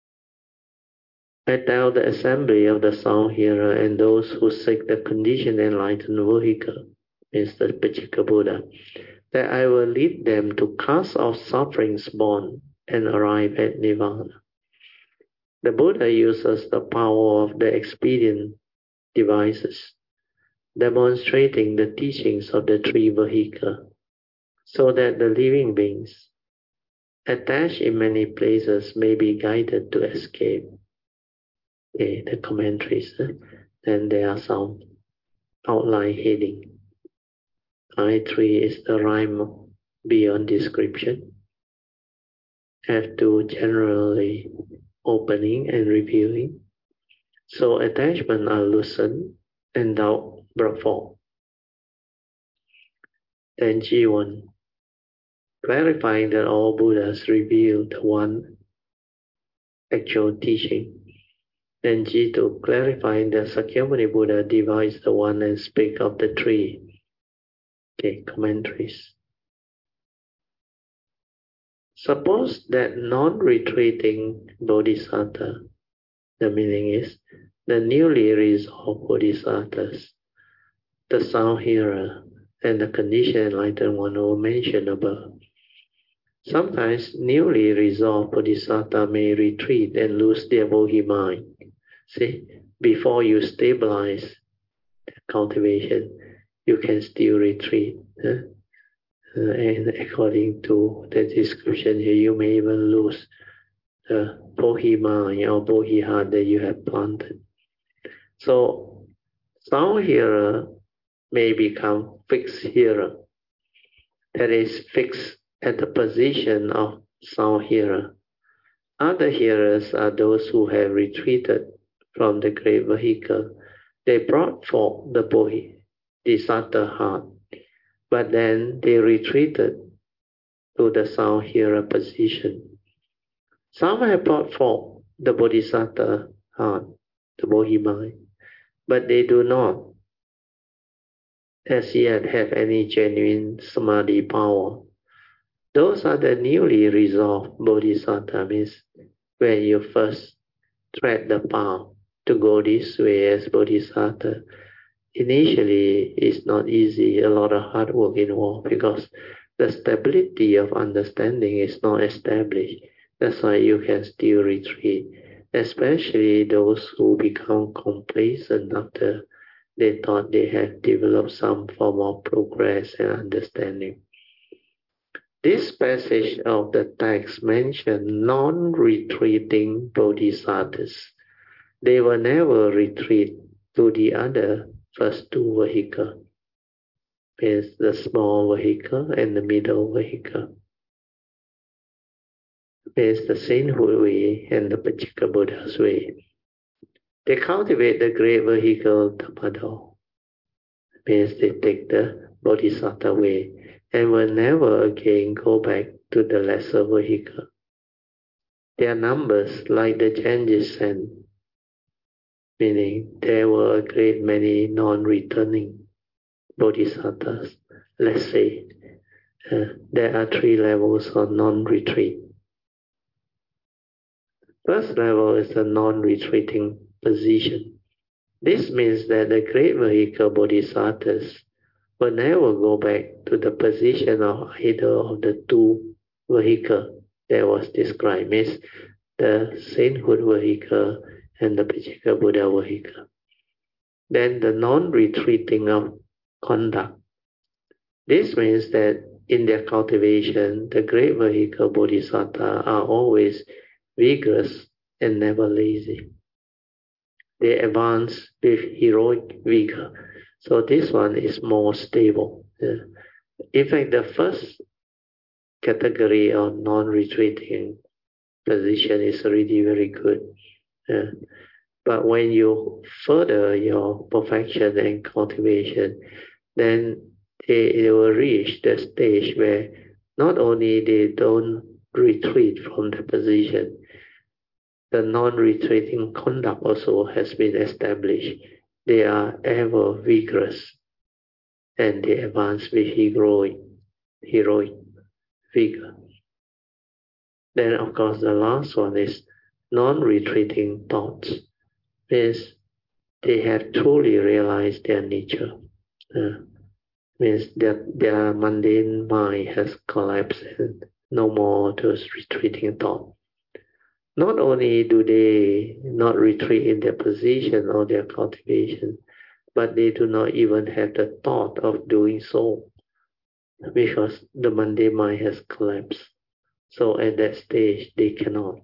I tell the assembly of the sound hearer and those who seek the conditioned enlightened vehicle, means the Pacheka Buddha, that I will lead them to cast off suffering's bond and arrive at Nirvana. The Buddha uses the power of the expedient devices, demonstrating the teachings of the 3 vehicles, so that the living beings attached in many places may be guided to escape. Okay, the commentaries. Then there are some outline heading. I3 is the rhyme beyond description. F2 generally opening and revealing. So attachment are loosened and doubt brought forth. Then G1, clarifying that all Buddhas reveal the one actual teaching. Then G2, clarifying that Sakyamuni Buddha divides the one and speak of the three. Okay, commentaries. Suppose that non-retreating Bodhisattva, the meaning is the newly resolved Bodhisattvas, the sound hearer, and the conditioned enlightened one were mentioned above. Sometimes newly resolved Bodhisattva may retreat and lose their Bodhi mind. See, before you stabilize the cultivation, you can still retreat. And according to the description here, you may even lose the Bodhi mind or Bodhi heart that you have planted. So, sound hearer may become fixed hearer. That is, fixed at the position of sound hearer. Other hearers are those who have retreated from the great vehicle. They brought forth the Bodhisattva heart, but then they retreated to the sound hearer position. Some have brought forth the Bodhisattva heart, the Bodhi mind, but they do not as yet have any genuine samadhi power. Those are the newly resolved Bodhisattva, means when you first tread the path to go this way as Bodhisattva. Initially, it's not easy, a lot of hard work involved because the stability of understanding is not established. That's why you can still retreat, especially those who become complacent after they thought they had developed some form of progress and understanding. This passage of the text mentions non-retreating bodhisattvas. They will never retreat to the other first two vehicles, is the small vehicle and the middle vehicle. Is the sainthood way and the Pacceka Buddha's way. They cultivate the great vehicle Dhammadol, means they take the Bodhisattva way and will never again go back to the lesser vehicle. Their numbers, like the Ganges and meaning there were a great many non-returning bodhisattvas. Let's say there are three levels of non-retreat. First level is the non-retreating position. This means that the great vehicle bodhisattvas will never go back to the position of either of the two vehicles that was described, means the sainthood vehicle and the Pacceka Buddha vehicle. Then the non-retreating of conduct. This means that in their cultivation, the great vehicle bodhisattva are always vigorous and never lazy. They advance with heroic vigor. So this one is more stable. In fact, the first category of non-retreating position is already very good. But when you further your perfection and cultivation, then they will reach the stage where not only they don't retreat from the position, the non-retreating conduct also has been established. They are ever vigorous and they advance with heroic vigor. Then, of course, the last one is non-retreating thoughts. Means they have truly realized their nature. Means that their mundane mind has collapsed and no more those retreating thoughts. Not only do they not retreat in their position or their cultivation, but they do not even have the thought of doing so because the mundane mind has collapsed. So at that stage, they cannot.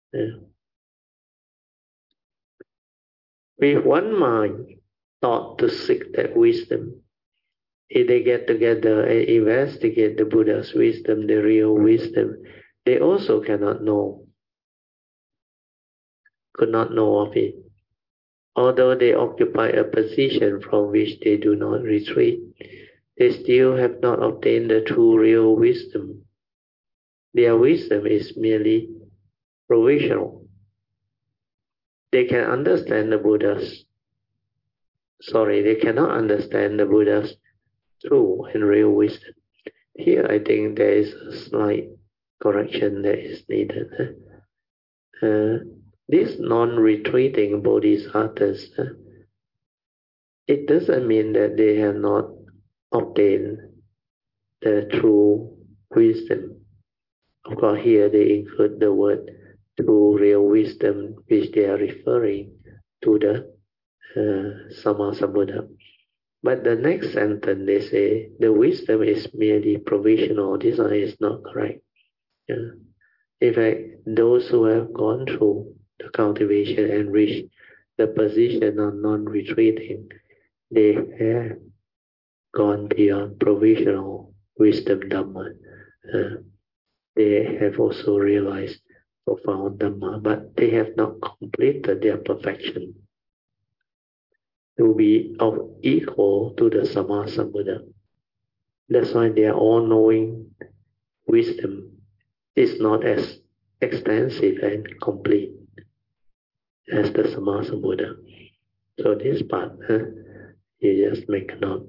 With one mind thought to seek that wisdom, if they get together and investigate the Buddha's wisdom, the real wisdom, they also could not know of it. Although they occupy a position from which they do not retreat, they still have not obtained the true real wisdom. Their wisdom is merely provisional. They can understand the Buddha's they cannot understand the Buddha's true and real wisdom. Here I think there is a slight correction that is needed. These non-retreating bodhisattvas, it doesn't mean that they have not obtained the true wisdom. Of course, here they include the word true real wisdom, which they are referring to the Sammasambuddha. But the next sentence they say the wisdom is merely provisional. This one is not correct. In fact, those who have gone through the cultivation and reached the position of non-retreating, they have gone beyond provisional wisdom Dhamma. They have also realized profound Dhamma, but they have not completed their perfection to be equal to the Sammasambuddha. That's why their all-knowing wisdom is not as extensive and complete as the Sammasambuddha. So this part, you just make a note.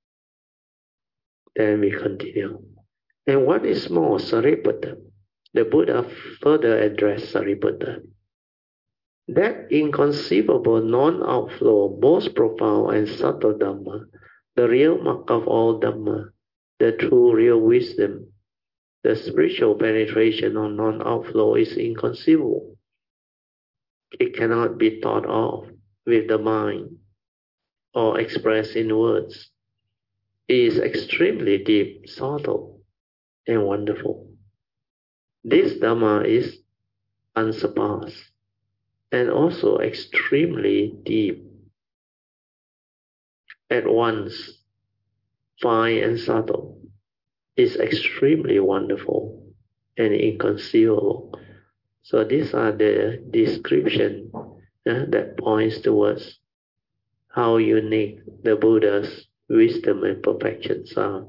Then we continue. And what is more, Sariputta, the Buddha further addressed Sariputta. That inconceivable non-outflow, most profound and subtle Dhamma, the real mark of all Dhamma, the true real wisdom, the spiritual penetration of non-outflow is inconceivable. It cannot be thought of with the mind or expressed in words. It is extremely deep, subtle, and wonderful. This Dhamma is unsurpassed and also extremely deep, at once fine and subtle, is extremely wonderful and inconceivable. So these are the description that points towards how unique the Buddha's wisdom and perfections are.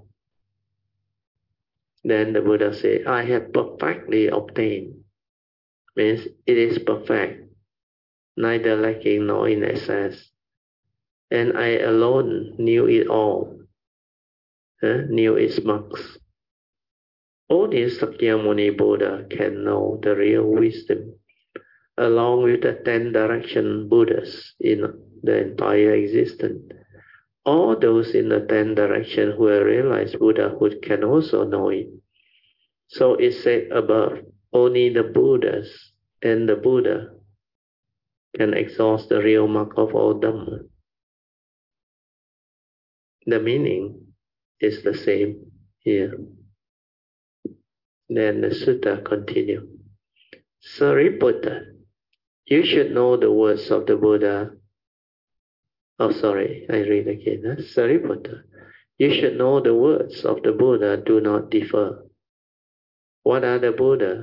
Then the Buddha said, I have perfectly obtained. Means it is perfect, neither lacking nor in excess. And I alone knew it all, knew its marks. Only Sakyamuni Buddha can know the real wisdom, along with the 10 direction Buddhas in the entire existence. All those in the 10 direction who have realized Buddhahood can also know it. So it said above, only the Buddhas and the Buddha can exhaust the real mark of all Dhamma. The meaning is the same here. Then the sutta continues. Sariputta, you should know the words of the Buddha. Oh, sorry, I read again. Sariputta, you should know the words of the Buddha do not differ. What are the Buddha?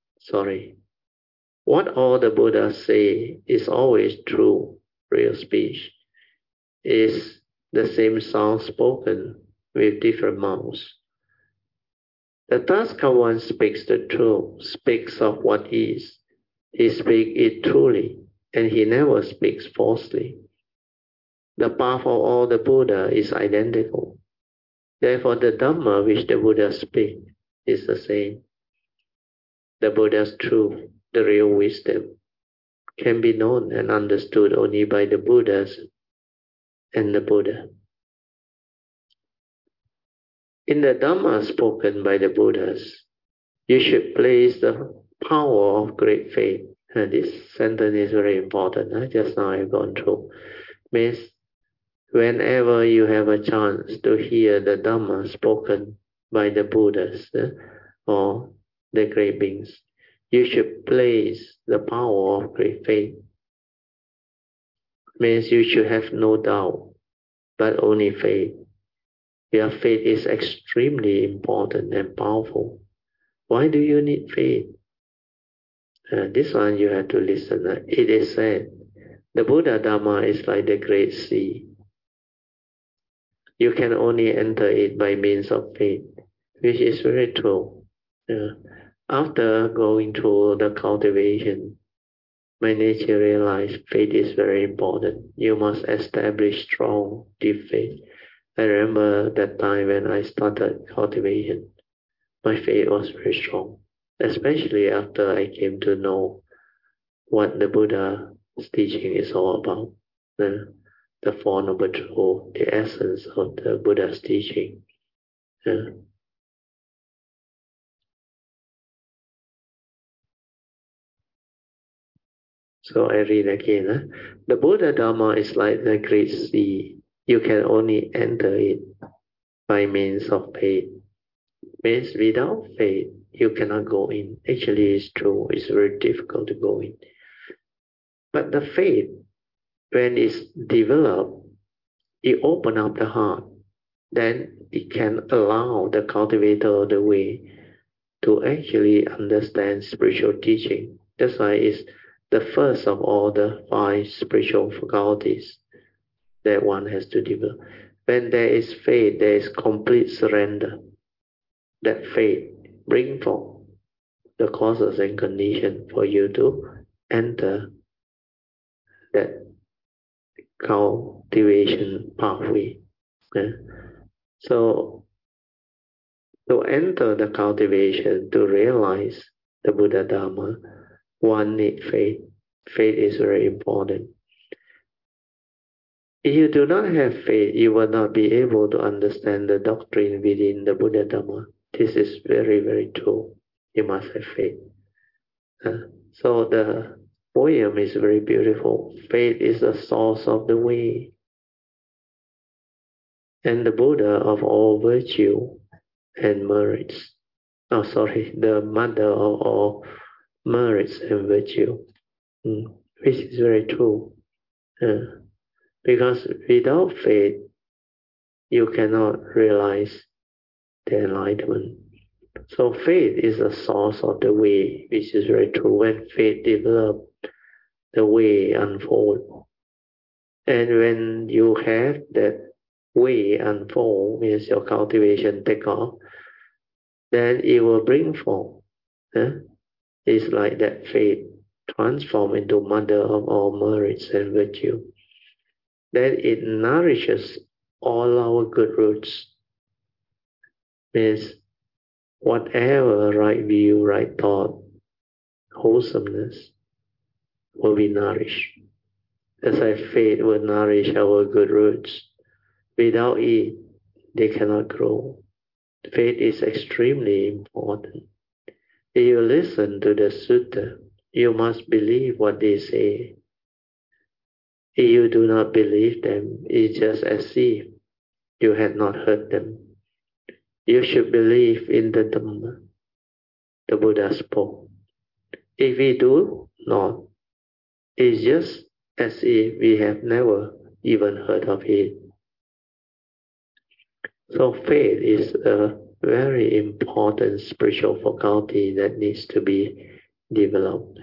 What all the Buddhas say is always true, real speech. Is the same sound spoken with different mouths. The Tathagata one speaks the truth, speaks of what is. He speaks it truly, and he never speaks falsely. The path of all the Buddha is identical. Therefore, the Dhamma which the Buddha speaks is the same. The Buddha's truth, the real wisdom, can be known and understood only by the Buddhas and the Buddha. In the Dhamma spoken by the Buddhas, you should place the power of great faith. And this sentence is very important. Just now I've gone through. Means whenever you have a chance to hear the Dhamma spoken by the Buddhas or the great beings. You should place the power of great faith. Means you should have no doubt, but only faith. Your faith is extremely important and powerful. Why do you need faith? This one you have to listen. It is said, the Buddha Dharma is like the great sea. You can only enter it by means of faith, which is very true. After going through the cultivation, my nature realized faith is very important. You must establish strong, deep faith. I remember that time when I started cultivation, my faith was very strong, especially after I came to know what the Buddha's teaching is all about. The Four Noble Truths, the essence of the Buddha's teaching. So I read again. The Buddha Dharma is like the great sea. You can only enter it by means of faith. Means without faith, you cannot go in. Actually, it's true. It's very difficult to go in. But the faith, when it's developed, it opens up the heart. Then it can allow the cultivator of the way to actually understand spiritual teaching. That's why it's the first of all the 5 spiritual faculties that one has to develop. When there is faith, there is complete surrender. That faith brings forth the causes and conditions for you to enter that cultivation pathway. So to enter the cultivation, to realize the Buddha Dharma, one needs faith. Faith is very important. If you do not have faith, you will not be able to understand the doctrine within the Buddha Dharma. This is very, very true. You must have faith. So the poem is very beautiful. Faith is the source of the way, and the Buddha of all virtue and merits. The mother of all merits and virtue, which is very true. Because without faith, you cannot realize the enlightenment. So faith is the source of the way, which is very true. When faith develops, the way unfolds. And when you have that way unfold, means your cultivation take off, then it will bring forth. It's like that faith transform into mother of all merits and virtue. Then it nourishes all our good roots. Means whatever right view, right thought, wholesomeness will be nourished. As I faith will nourish our good roots. Without it, they cannot grow. Faith is extremely important. If you listen to the sutta, you must believe what they say. If you do not believe them, it's just as if you had not heard them. You should believe in the Dhamma the Buddha spoke. If we do not, it's just as if we have never even heard of it. So faith is a very important spiritual faculty that needs to be developed.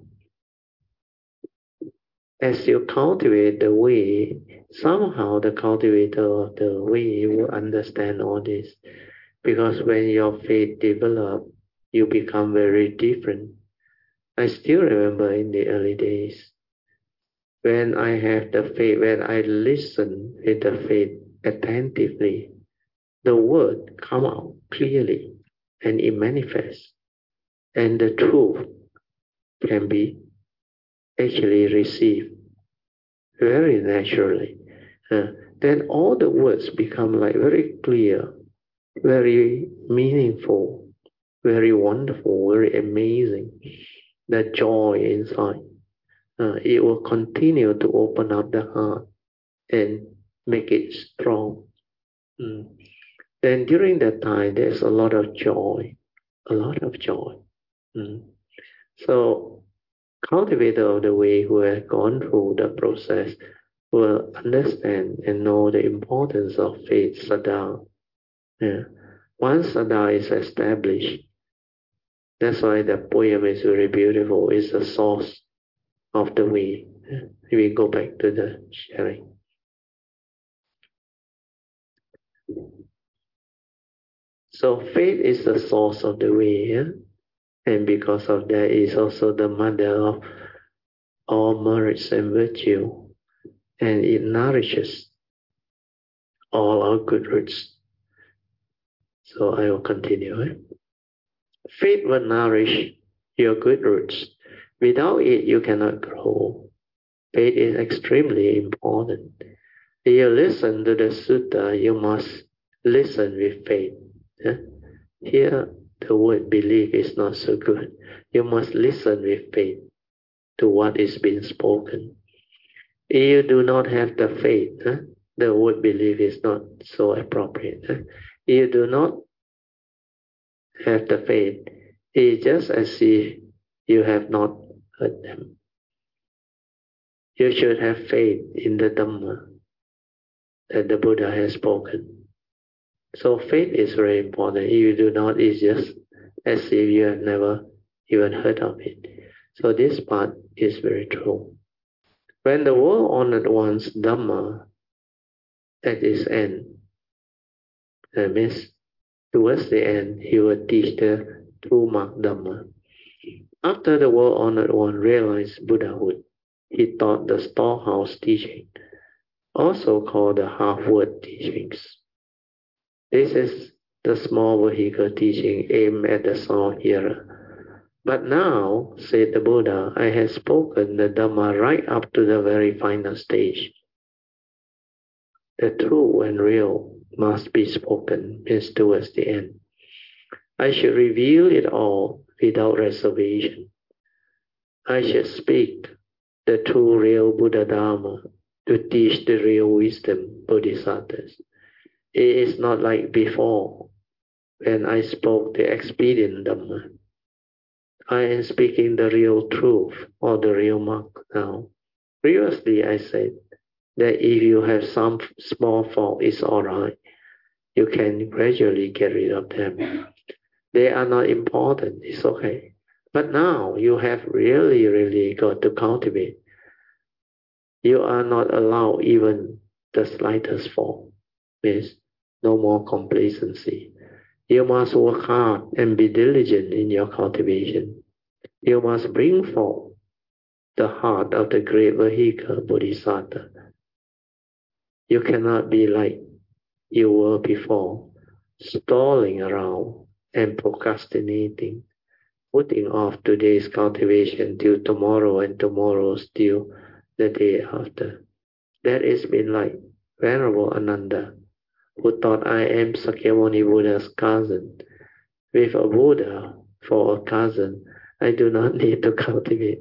As you cultivate the way, somehow the cultivator of the way will understand all this. Because when your faith develops, you become very different. I still remember in the early days, when I have the faith, when I listen with the faith attentively, the word come out clearly and it manifests. And the truth can be actually received very naturally. Then all the words become like very clear, very meaningful, very wonderful, very amazing. The joy inside. It will continue to open up the heart and make it strong. Then during that time, there's a lot of joy. a lot of joy. So, cultivator of the way who has gone through the process will understand and know the importance of faith, Saddha. Yeah. Once Saddha is established, that's why the poem is very beautiful. It's the source of the way. Yeah. We go back to the sharing. So faith is the source of the way, yeah? And because of that, is also the mother of all merits and virtue, and it nourishes all our good roots. So I will continue. Faith will nourish your good roots. Without it, you cannot grow. Faith is extremely important. If you listen to the sutta, you must listen with faith. Yeah? Here, the word belief is not so good. You must listen with faith to what is being spoken. If you do not have the faith, the word belief is not so appropriate. If you do not have the faith, it's just as if you have not heard them. You should have faith in the Dhamma that the Buddha has spoken. So faith is very important. If you do not, it's just as if you have never even heard of it. So this part is very true. When the world honored one's Dhamma at its end, that means towards the end, he will teach the true mark Dhamma. After the world honored one realized Buddhahood, he taught the storehouse teaching, also called the half-word teachings. This is the small vehicle teaching aimed at the sound hearer. But now, said the Buddha, I have spoken the Dhamma right up to the very final stage. The true and real must be spoken, means towards the end. I should reveal it all without reservation. I should speak the true real Buddha Dharma to teach the real wisdom Bodhisattvas. It is not like before when I spoke the expedient Dhamma. I am speaking the real truth or the real mark now. Previously I said that if you have some small fault, it's alright. You can gradually get rid of them. They are not important, it's okay. But now you have really got to cultivate. You are not allowed even the slightest fault. Means no more complacency. You must work hard and be diligent in your cultivation. You must bring forth the heart of the great vehicle Bodhisattva. You cannot be like you were before, stalling around and procrastinating, putting off today's cultivation till tomorrow and tomorrow's till the day after. That has been like Venerable Ananda, who thought I am Sakyamuni Buddha's cousin. With a Buddha for a cousin, I do not need to cultivate.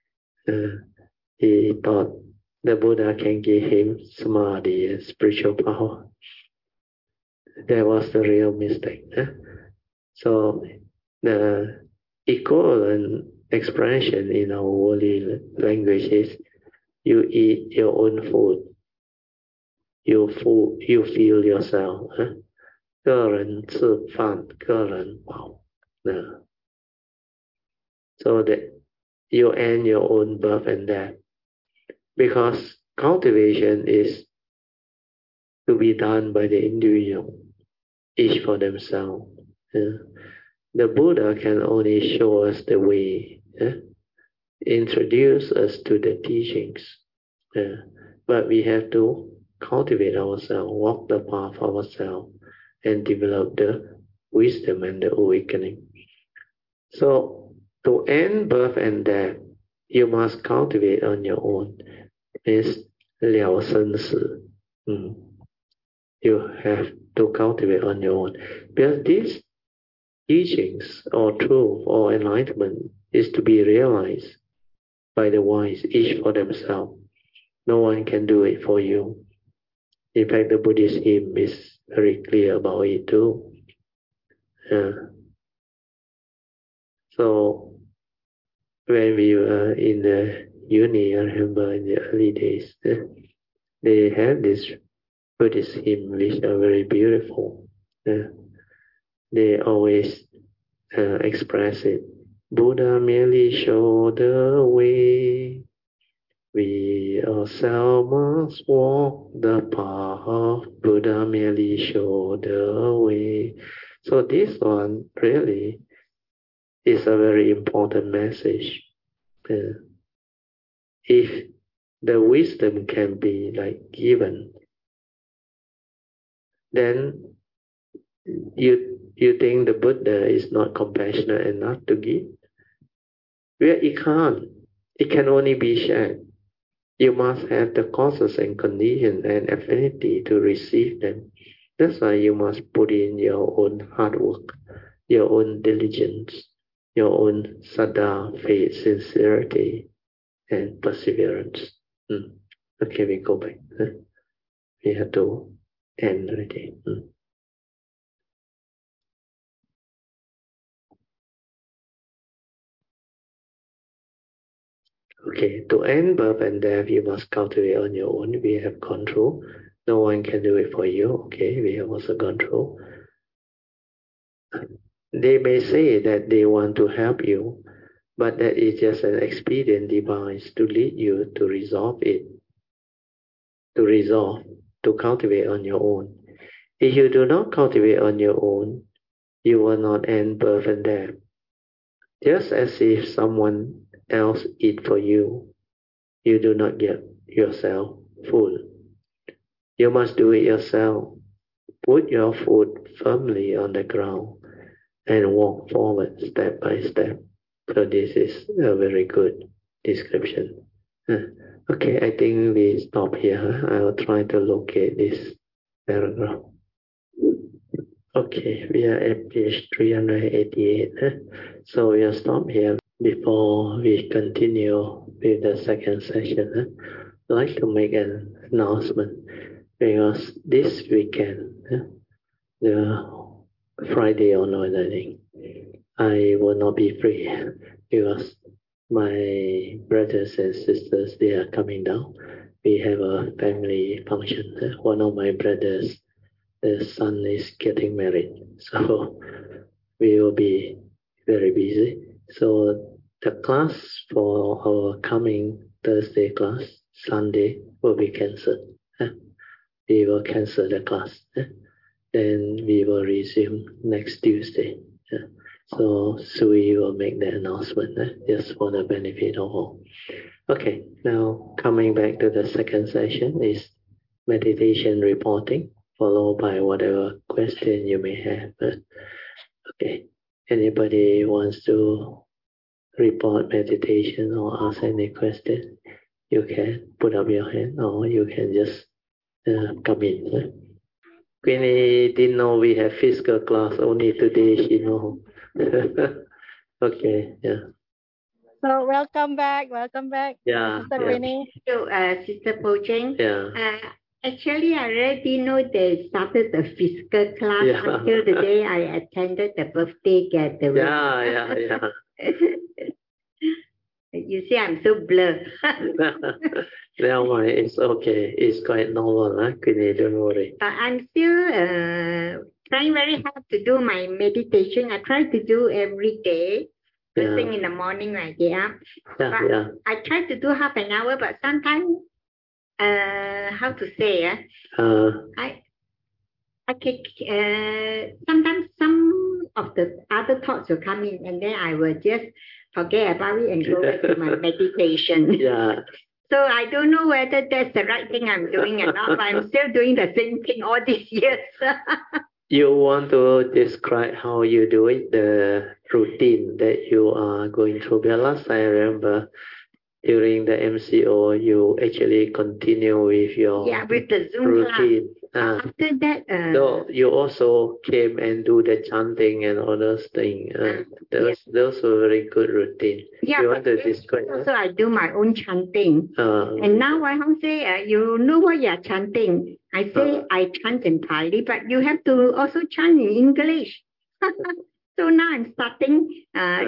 He thought the Buddha can give him samadhi and spiritual power. That was the real mistake. So the equivalent expression in our worldly language is you eat your own food. You feel yourself. 个人吃饭，个人饱。So that you end your own birth and death. Because cultivation is to be done by the individual, each for themselves. The Buddha can only show us the way, introduce us to the teachings. But we have to cultivate ourselves, walk the path ourselves, and develop the wisdom and the awakening. So to end birth and death, you must cultivate on your own. It's 了生死. You have to cultivate on your own. Because these teachings or truth or enlightenment is to be realized by the wise, each for themselves. No one can do it for you. In fact, the Buddhist hymn is very clear about it too. So when we were in the uni, I remember in the early days, they have this Buddhist hymn which are very beautiful. They always express it. Buddha merely showed the way. We ourselves must walk the path. Buddha merely showed the way. So this one really is a very important message. If the wisdom can be given, then you think the Buddha is not compassionate enough to give? Well, it can't. It can only be shared. You must have the causes and conditions and affinity to receive them. That's why you must put in your own hard work, your own diligence, your own saddha, faith, sincerity, and perseverance. Okay, we go back. We have to end already. Okay, to end birth and death, you must cultivate on your own. We have control. No one can do it for you. Okay, we have also control. They may say that they want to help you, but that is just an expedient device to lead you to resolve it, to cultivate on your own. If you do not cultivate on your own, you will not end birth and death. Just as if someone else eat for you, you do not get yourself full. You must do it yourself. Put your foot firmly on the ground and walk forward step by step. So this is a very good description. Okay, I think we stop here. I will try to locate this paragraph. Okay, we are at page 388. So we'll stop here before we continue with the second session. I'd like to make an announcement because this weekend, the Friday onward, I think, I will not be free because my brothers and sisters, they are coming down. We have a family function. One of my brothers, the son is getting married. So we will be very busy. So the class for our coming Thursday class, Sunday, will be cancelled. We will cancel the class. Then we will resume next Tuesday. So we will make the announcement just for the benefit of all. Okay, now coming back to the second session is meditation reporting, followed by whatever question you may have. Okay, anybody wants to report meditation or ask any question? You can put up your hand or you can just come in. Queenie didn't know we have physical class, only today she know. Okay, yeah. So welcome back, Yeah, Sister Queenie. So, Sister Pojeng, yeah. actually, I already know they started the physical class until the day I attended the birthday gathering. Yeah. You see, I'm so blurred. Never mind, it's okay. It's quite normal, Queenie, don't worry. I'm still trying very hard to do my meditation. I try to do every day. First thing in the morning when I get up. I try to do half an hour, but sometimes, how to say, I can, sometimes some of the other thoughts will come in and then I will just forget about it and go back to my meditation. Yeah. So I don't know whether that's the right thing I'm doing or not, but I'm still doing the same thing all these years. You want to describe how you do it, the routine that you are going through? Because last time I remember during the MCO, you actually continue with your with the Zoom routine. After that, so you also came and do the chanting and all those things. Those were very good routine. Yeah, you want to describe? Also, I do my own chanting. And now I don't say, you know what you're chanting. I say I chant in Pali, but you have to also chant in English. So now I'm starting, I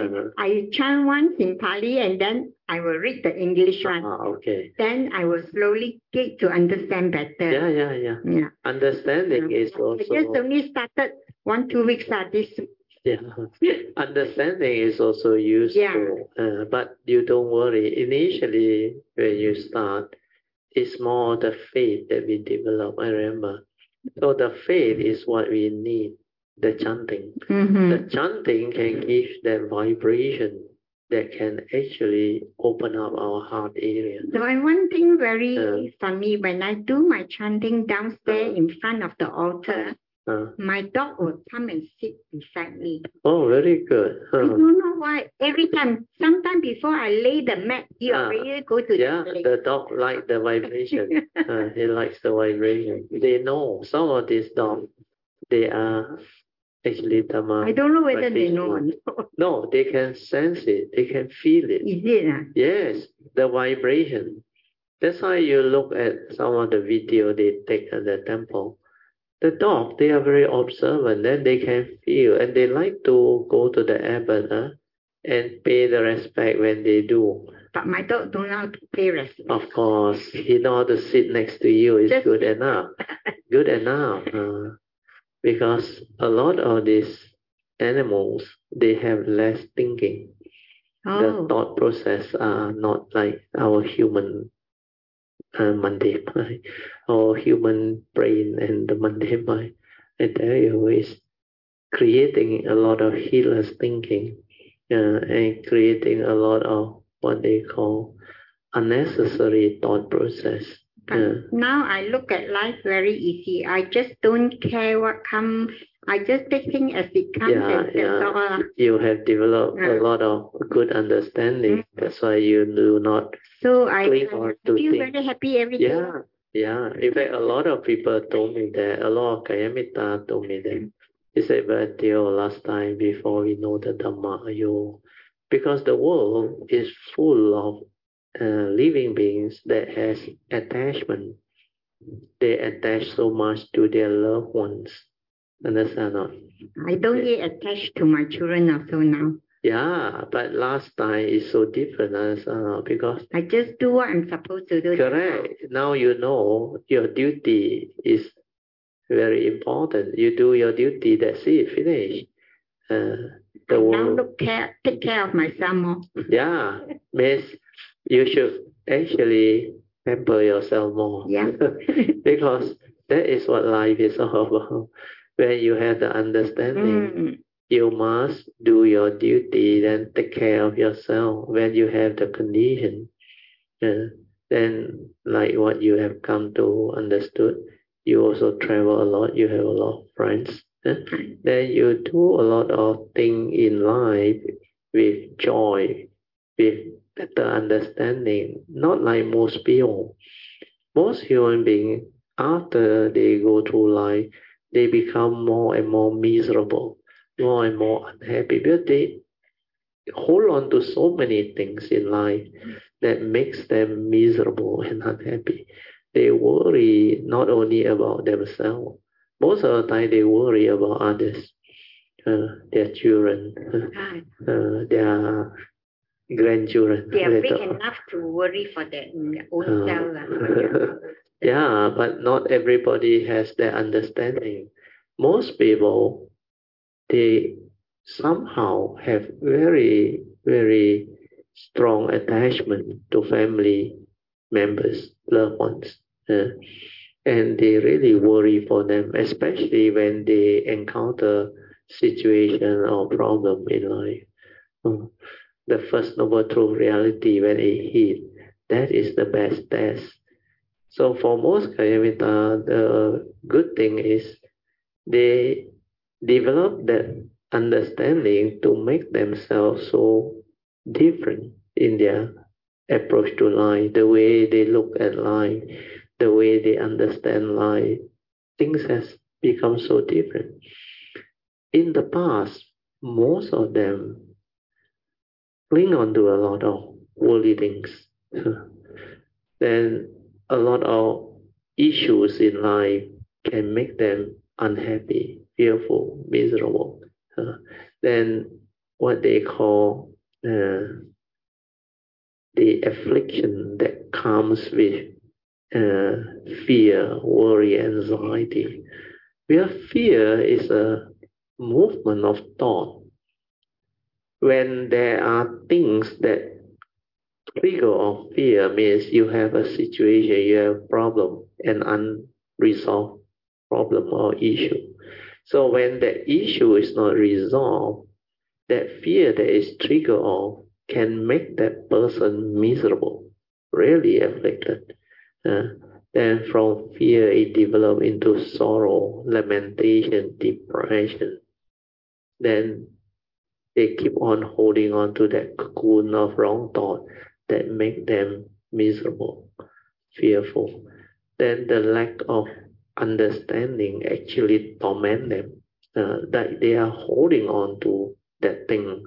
I chant once in Pali and then I will read the English one. Okay. Then I will slowly get to understand better. Yeah. Understanding is also... I just only started 1-2 weeks this. Yeah. Understanding is also useful. Yeah. But you don't worry. Initially, when you start, it's more the faith that we develop, I remember. So the faith is what we need, the chanting. The chanting can give that vibration that can actually open up our heart area. So one thing very funny, when I do my chanting downstairs in front of the altar, my dog will come and sit beside me. Oh, very good. I don't know why. Every time, sometime before I lay the mat, he already go to the place. The dog likes the vibration. He likes the vibration. They know. Some of these dogs, they are actually Dhamma. I don't know whether they know or not. No, they can sense it. They can feel it. Is it? Yes, the vibration. That's why you look at some of the video they take at the temple. The dog, they are very observant, then they can feel, and they like to go to the abbot and pay the respect when they do. But my dog don't know how to pay respect. Of course, he know how to sit next to you is good enough. Good enough. Because a lot of these animals, they have less thinking. The thought process are not like our human mundane mind, or human brain and the mundane mind. I tell you, is creating a lot of heedless thinking and creating a lot of what they call unnecessary thought process. Now I look at life very easy. I just don't care what comes. I just take things as it comes. You have developed a lot of good understanding. That's why you do not. So I feel very happy every day. Yeah. In fact, a lot of people told me that. A lot of Kayamita told me that. He said, but last time before we know the Dhamma, because the world is full of living beings that has attachment. They attach so much to their loved ones. Understand or not? I don't get attached to my children also now. Yeah, but last time is so different because I just do what I'm supposed to do. Correct. Now you know your duty is very important. You do your duty, that's it, finish. Now take care of myself more. Yeah, means you should actually pamper yourself more. Yeah. Because that is what life is all about. When you have the understanding, you must do your duty, then take care of yourself. When you have the condition, then like what you have come to understood, you also travel a lot, you have a lot of friends. Then you do a lot of things in life with joy, with better understanding, not like most people. Most human beings, after they go through life, they become more and more miserable, more and more unhappy, because they hold on to so many things in life that makes them miserable and unhappy. They worry not only about themselves. Most of the time they worry about others, their children, their grandchildren. They are big enough to worry for their own self. Yeah, but not everybody has that understanding. Most people, they somehow have very, very strong attachment to family members, loved ones. And they really worry for them, especially when they encounter situation or problem in life. The first noble truth reality, when it hit, that is the best test. So for most Kayamita, the good thing is they develop that understanding to make themselves so different in their approach to life, the way they look at life, the way they understand life. Things has become so different. In the past, most of them cling on to a lot of worldly things. Then a lot of issues in life can make them unhappy, fearful, miserable. Then what they call the affliction that comes with fear, worry, anxiety. Where fear is a movement of thought. When there are things that trigger of fear means you have a situation, you have a problem, an unresolved problem or issue. So when the issue is not resolved, that fear that is triggered of can make that person miserable, really afflicted. Then from fear it develops into sorrow, lamentation, depression. Then they keep on holding on to that cocoon of wrong thought that make them miserable, fearful. Then the lack of understanding actually torment them, that they are holding on to that thing,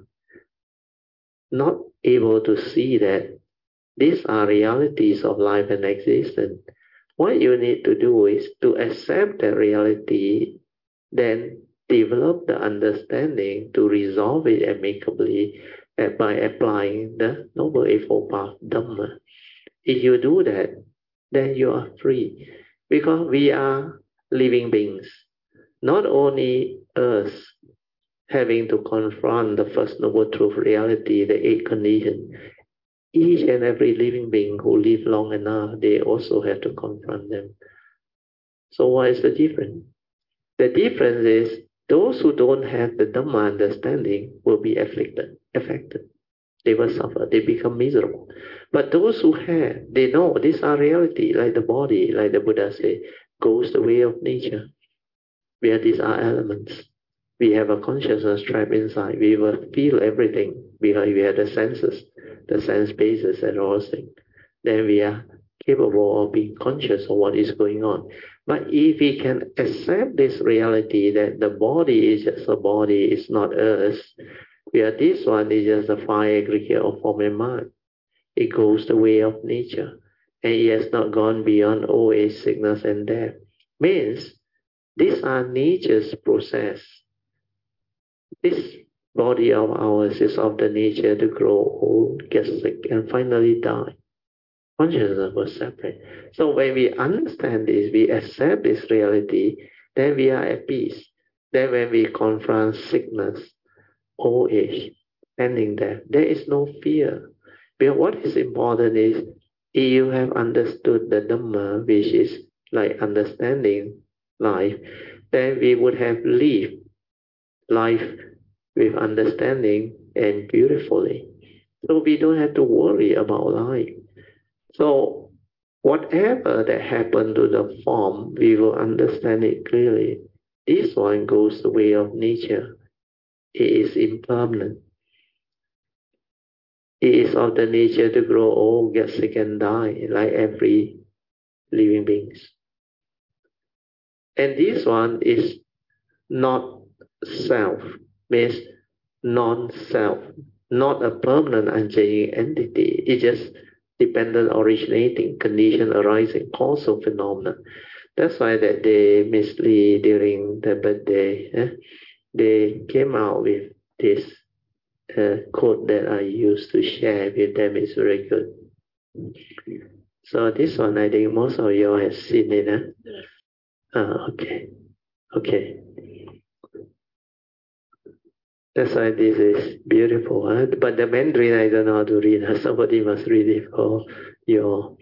not able to see that these are realities of life and existence. What you need to do is to accept that reality, then develop the understanding to resolve it amicably by applying the Noble Eightfold Path Dhamma. If you do that, then you are free. Because we are living beings. Not only us having to confront the First Noble Truth reality, the eight conditions, each and every living being who live long enough, they also have to confront them. So what is the difference? The difference is those who don't have the Dhamma understanding will be affected. They will suffer, they become miserable. But those who have, they know these are reality, like the body, like the Buddha said, goes the way of nature, where these are elements. We have a consciousness trapped inside. We will feel everything because we have the senses, the sense bases and all things. Then we are capable of being conscious of what is going on. But if we can accept this reality that the body is just a body, it's not us, where this one is just a fine aggregate of form and mind. It goes the way of nature. And it has not gone beyond old age, sickness, and death. Means these are nature's process. This body of ours is of the nature to grow old, get sick, and finally die. Consciousness was separate. So when we understand this, we accept this reality, then we are at peace. Then when we confront sickness, old age, ending death, there is no fear. But what is important is, if you have understood the Dhamma, which is like understanding life, then we would have lived life with understanding and beautifully. So we don't have to worry about life. So whatever that happened to the form, we will understand it clearly. This one goes the way of nature. It is impermanent. It is of the nature to grow old, get sick and die, like every living being. And this one is not self, means non-self, not a permanent unchanging entity. It's just dependent originating, condition arising, causal phenomena. That's why that they mislead during the birthday. They came out with this quote that I used to share with them. Is very good. So this one, I think most of you have seen it. Yes. Okay. That's why this is beautiful. But the Mandarin, I don't know how to read. Somebody must read it for you.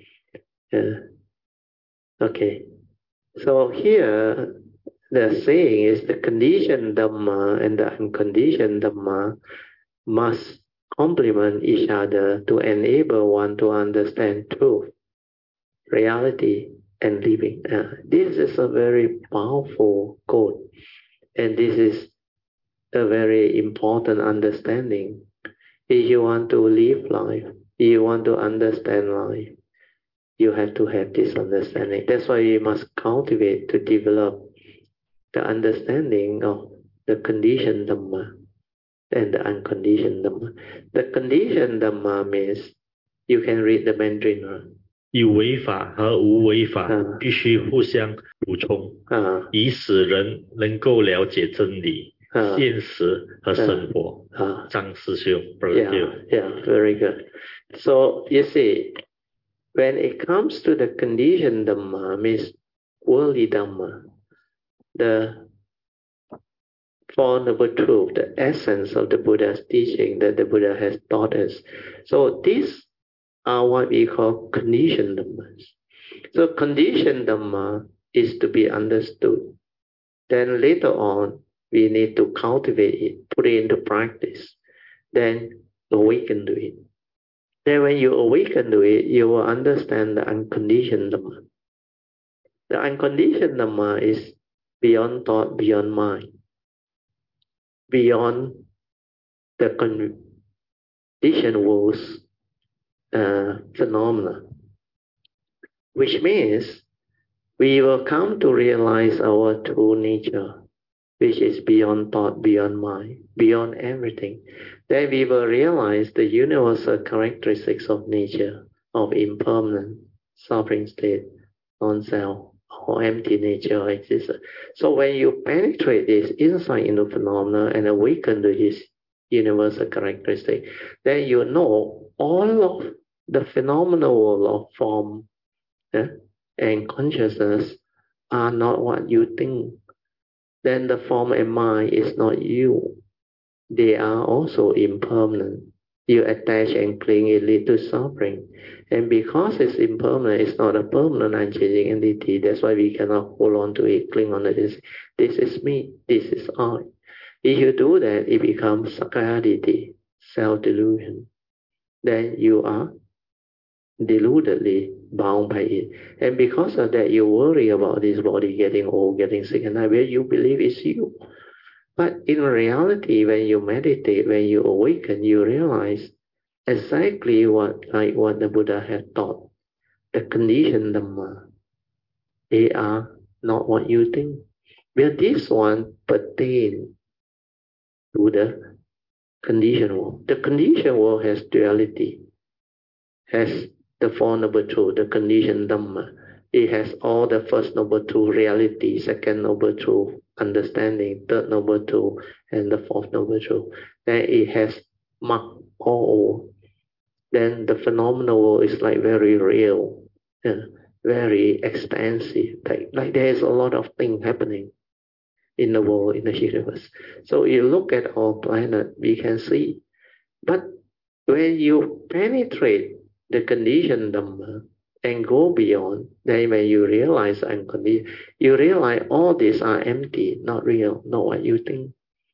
Okay. So here, the saying is the conditioned Dhamma and the unconditioned Dhamma must complement each other to enable one to understand truth, reality, and living. This is a very powerful quote, and this is a very important understanding. If you want to live life, if you want to understand life, you have to have this understanding. That's why you must cultivate to develop the understanding of the conditioned Dhamma and the unconditioned Dhamma. The conditioned Dhamma means you can read the Mandarin. 有为法和无为法必须互相补充，以使人能够了解真理， 现实和生活。张师兄 very good. So you see, when it comes to the conditioned Dhamma, means worldly Dhamma, the Four Noble Truths, the essence of the Buddha's teaching that the Buddha has taught us. So these are what we call conditioned Dhammas. So conditioned Dhamma is to be understood. Then later on, we need to cultivate it, put it into practice, then awaken to it. Then when you awaken to it, you will understand the unconditioned Dhamma. The unconditioned Dhamma is beyond thought, beyond mind, beyond the conditioned world's phenomena, which means we will come to realize our true nature, which is beyond thought, beyond mind, beyond everything. Then we will realize the universal characteristics of nature, of impermanent, suffering state, non-self, or empty nature or existence. So when you penetrate this insight into phenomena and awaken to this universal characteristic, then you know all of the phenomenal world of form and consciousness are not what you think. Then the form and mind is not you. They are also impermanent. You attach and cling, it leads to suffering. And because it's impermanent, it's not a permanent, unchanging entity. That's why we cannot hold on to it, cling on to this. This is me, this is I. If you do that, it becomes sakkayaditthi, self-delusion. Then you are deludedly bound by it. And because of that, you worry about this body getting old, getting sick, and where you believe it's you. But in reality, when you meditate, when you awaken, you realize exactly what the Buddha had taught. The conditioned Dhamma, they are not what you think. But this one pertains to the conditioned world. The conditioned world has duality, has the Four Noble Truths, the conditioned Dhamma. It has all the First Noble Truth, reality, Second Noble Truth, understanding, Third Noble Truth, and the Fourth Noble Truth. Then it has marked all. Then the phenomenal world is like very real, very extensive. Like there is a lot of things happening in the world, in the universe. So you look at our planet, we can see. But when you penetrate the conditioned Dhamma and go beyond, then when you realize unconditioned, you realize all these are empty, not real, not what you think.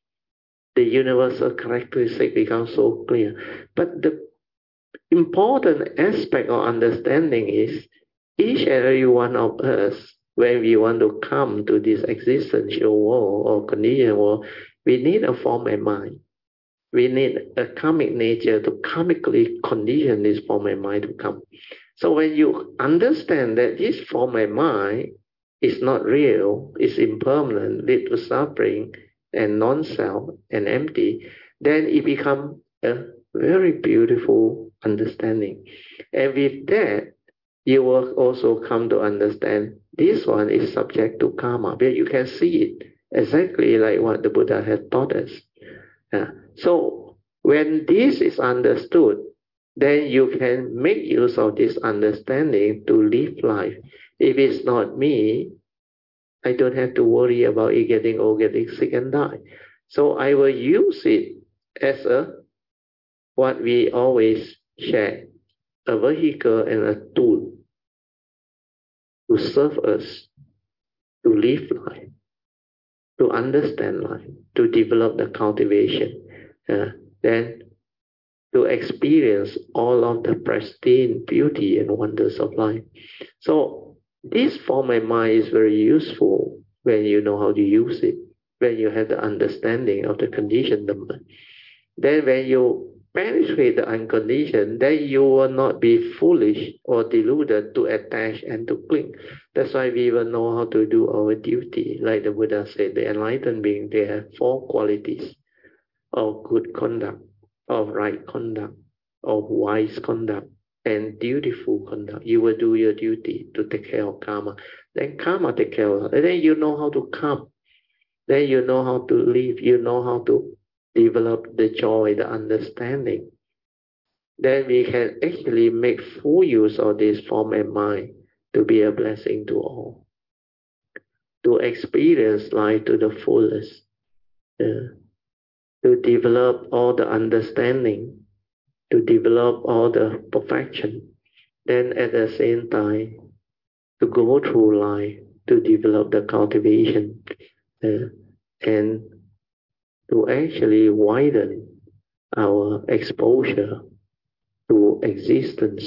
The universal characteristic becomes so clear. But the important aspect of understanding is each and every one of us, when we want to come to this existential world or conditioned world, we need a form and mind. We need a karmic nature to karmically condition this form and mind to come. So when you understand that this form and mind is not real, is impermanent, lead to suffering and non-self and empty, then it becomes a very beautiful understanding. And with that, you will also come to understand this one is subject to karma, where you can see it exactly like what the Buddha had taught us. So when this is understood, then you can make use of this understanding to live life. If it's not me, I don't have to worry about it getting old, getting sick and die. So I will use it as what we always share, a vehicle and a tool to serve us, to live life, to understand life, to develop the cultivation, then to experience all of the pristine beauty and wonders of life. So this form and mind is very useful when you know how to use it, when you have the understanding of the conditioned Dhamma. Then when you penetrate the unconditioned, then you will not be foolish or deluded to attach and to cling. That's why we will know how to do our duty. Like the Buddha said, the enlightened being, they have 4 qualities of good conduct, of right conduct, of wise conduct, and dutiful conduct. You will do your duty to take care of karma. Then karma take care of it. And then you know how to come. Then you know how to live, you know how to develop the joy, the understanding. Then we can actually make full use of this form and mind to be a blessing to all, to experience life to the fullest, to develop all the understanding, to develop all the perfection. Then at the same time, to go through life, to develop the cultivation, and to actually widen our exposure to existence,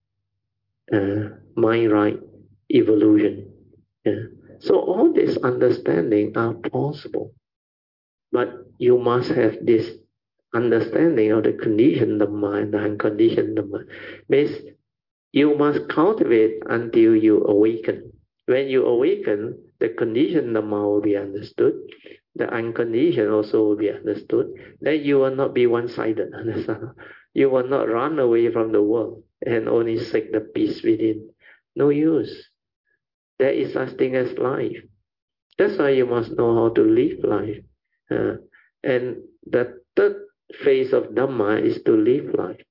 mind right evolution. So all this understanding are possible, but you must have this understanding of the conditioned mind, the unconditioned mind. Means you must cultivate until you awaken. When you awaken, the conditioned mind will be understood. The unconditioned also will be understood. Then you will not be one-sided. You will not run away from the world and only seek the peace within. No use. There is such thing as life. That's why you must know how to live life. And the third phase of Dhamma is to live life.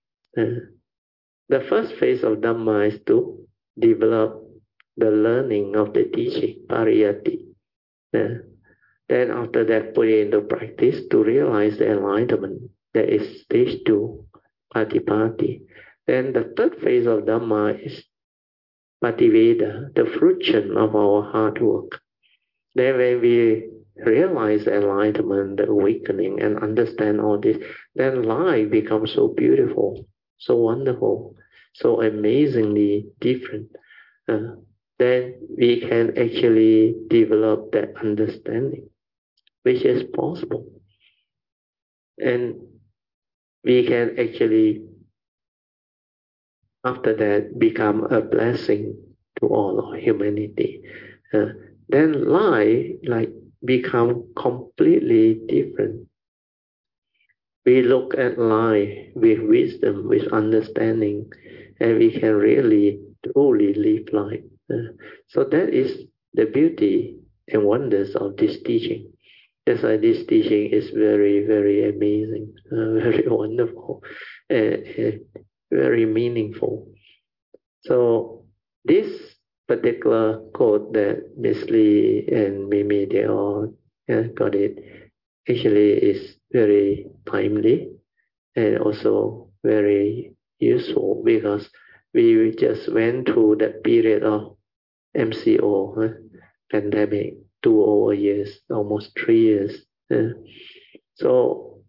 The first phase of Dhamma is to develop the learning of the teaching, pariyatti. Then after that, put it into practice to realize the enlightenment. That is stage 2, patipatti. Then the third phase of Dhamma is pativeda, the fruition of our hard work. Then when we realize the enlightenment, the awakening, and understand all this, then life becomes so beautiful, so wonderful, so amazingly different. Then we can actually develop that understanding, which is possible. And we can actually, after that, become a blessing to all of humanity. Then life become completely different. We look at life with wisdom, with understanding, and we can really truly live life. So that is the beauty and wonders of this teaching. That's why this teaching is very, very amazing, very wonderful, very meaningful. So this particular quote that Miss Lee and Mimi, they all got it, actually is very timely and also very useful, because we just went through that period of MCO, pandemic, 2 over years, almost 3 years. So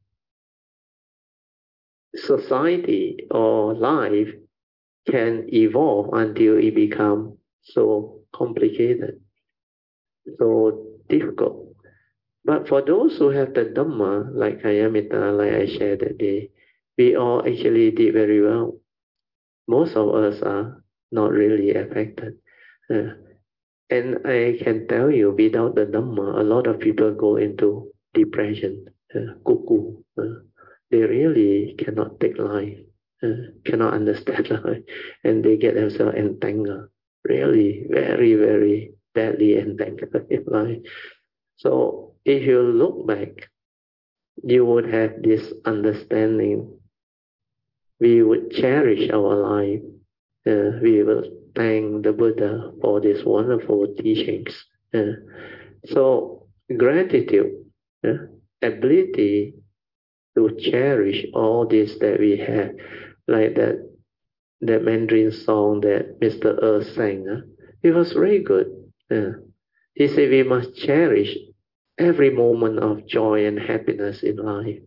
society or life can evolve until it becomes so complicated, so difficult. But for those who have the Dhamma, like Kayamita, like I shared that day, we all actually did very well. Most of us are not really affected. And I can tell you, without the Dhamma, a lot of people go into depression, cuckoo. They really cannot take life, cannot understand life, and they get themselves entangled, really very, very badly entangled in life. So if you look back, you would have this understanding. We would cherish our life. We will thank the Buddha for these wonderful teachings. So gratitude, ability to cherish all this that we have, like that Mandarin song that Mr. sang. It was very good. He said we must cherish every moment of joy and happiness in life.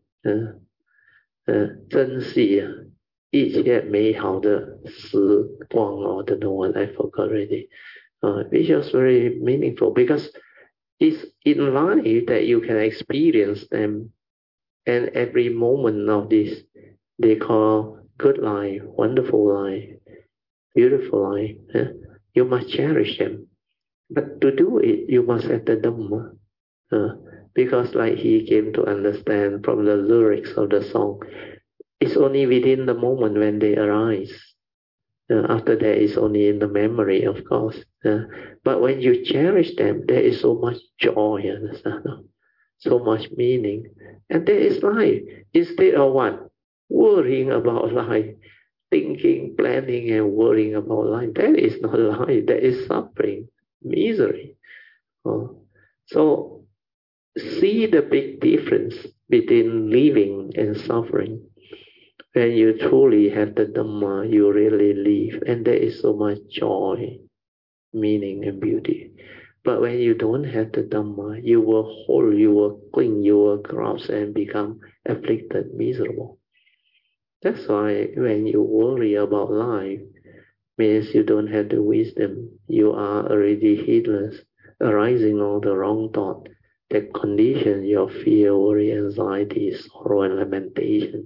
珍惜一切美好的时光 or the one I forgot already. Which was very meaningful, because it's in life that you can experience them, and every moment of this they call good life, wonderful life, beautiful life. You must cherish them, but to do it you must have the Dhamma, because like he came to understand from the lyrics of the song, it's only within the moment when they arise. After that, it's only in the memory, of course. But when you cherish them, there is so much joy, understand? So much meaning. And there is life. Instead of what? Worrying about life, thinking, planning, and worrying about life. That is not life. That is suffering, misery. So see the big difference between living and suffering. When you truly have the Dhamma, you really live, and there is so much joy, meaning, and beauty. But when you don't have the Dhamma, you will hold, you will cling, you will grasp, and become afflicted, miserable. That's why when you worry about life, means you don't have the wisdom. You are already heedless, arising all the wrong thought that condition your fear, worry, anxiety, sorrow, and lamentation.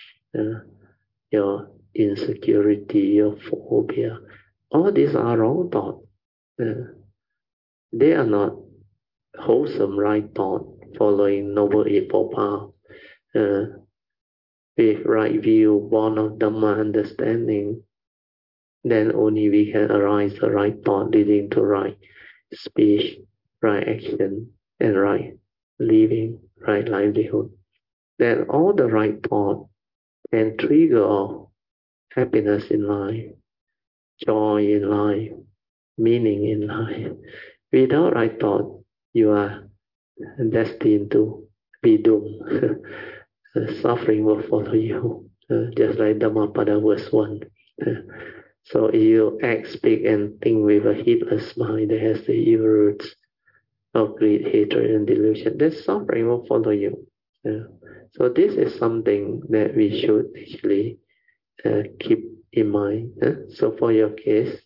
Your insecurity, your phobia, all these are wrong thoughts. They are not wholesome right thought, following noble eightfold path. With right view, born of Dhamma understanding, then only we can arise the right thought leading to right speech, right action, and right living, right livelihood. Then all the right thought can trigger happiness in life, joy in life, meaning in life. Without right thought, you are destined to be doomed. Suffering will follow you, just like Dhammapada verse 1. So if you act, speak, and think with a heedless mind that has the evil roots of greed, hatred, and delusion, then suffering will follow you. So this is something that we should actually keep in mind. So for your case,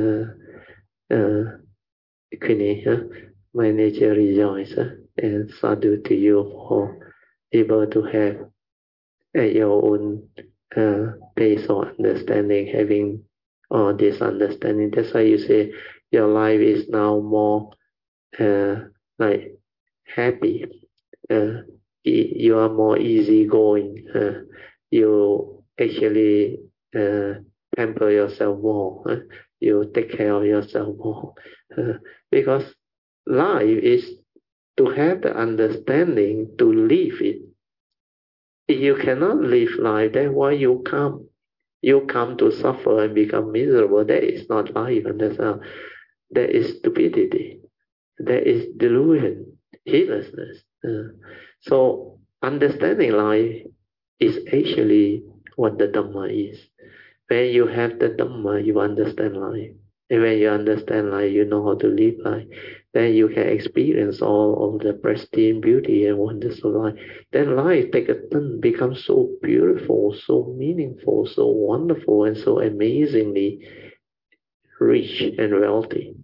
Queenie, my nature rejoice, and sadhu to you for able to have at your own pace of understanding, having all this understanding. That's why you say your life is now more like happy. You are more easygoing. You actually pamper yourself more. You take care of yourself more. Because life is to have the understanding to live it. If you cannot live life, then why you come? You come to suffer and become miserable. That is not life. Understand? That is stupidity. That is delusion, heedlessness. So understanding life is actually what the Dhamma is. When you have the Dhamma, you understand life. And when you understand life, you know how to live life. Then you can experience all of the pristine beauty and wonders of life. Then life take a turn, becomes so beautiful, so meaningful, so wonderful, and so amazingly rich and wealthy.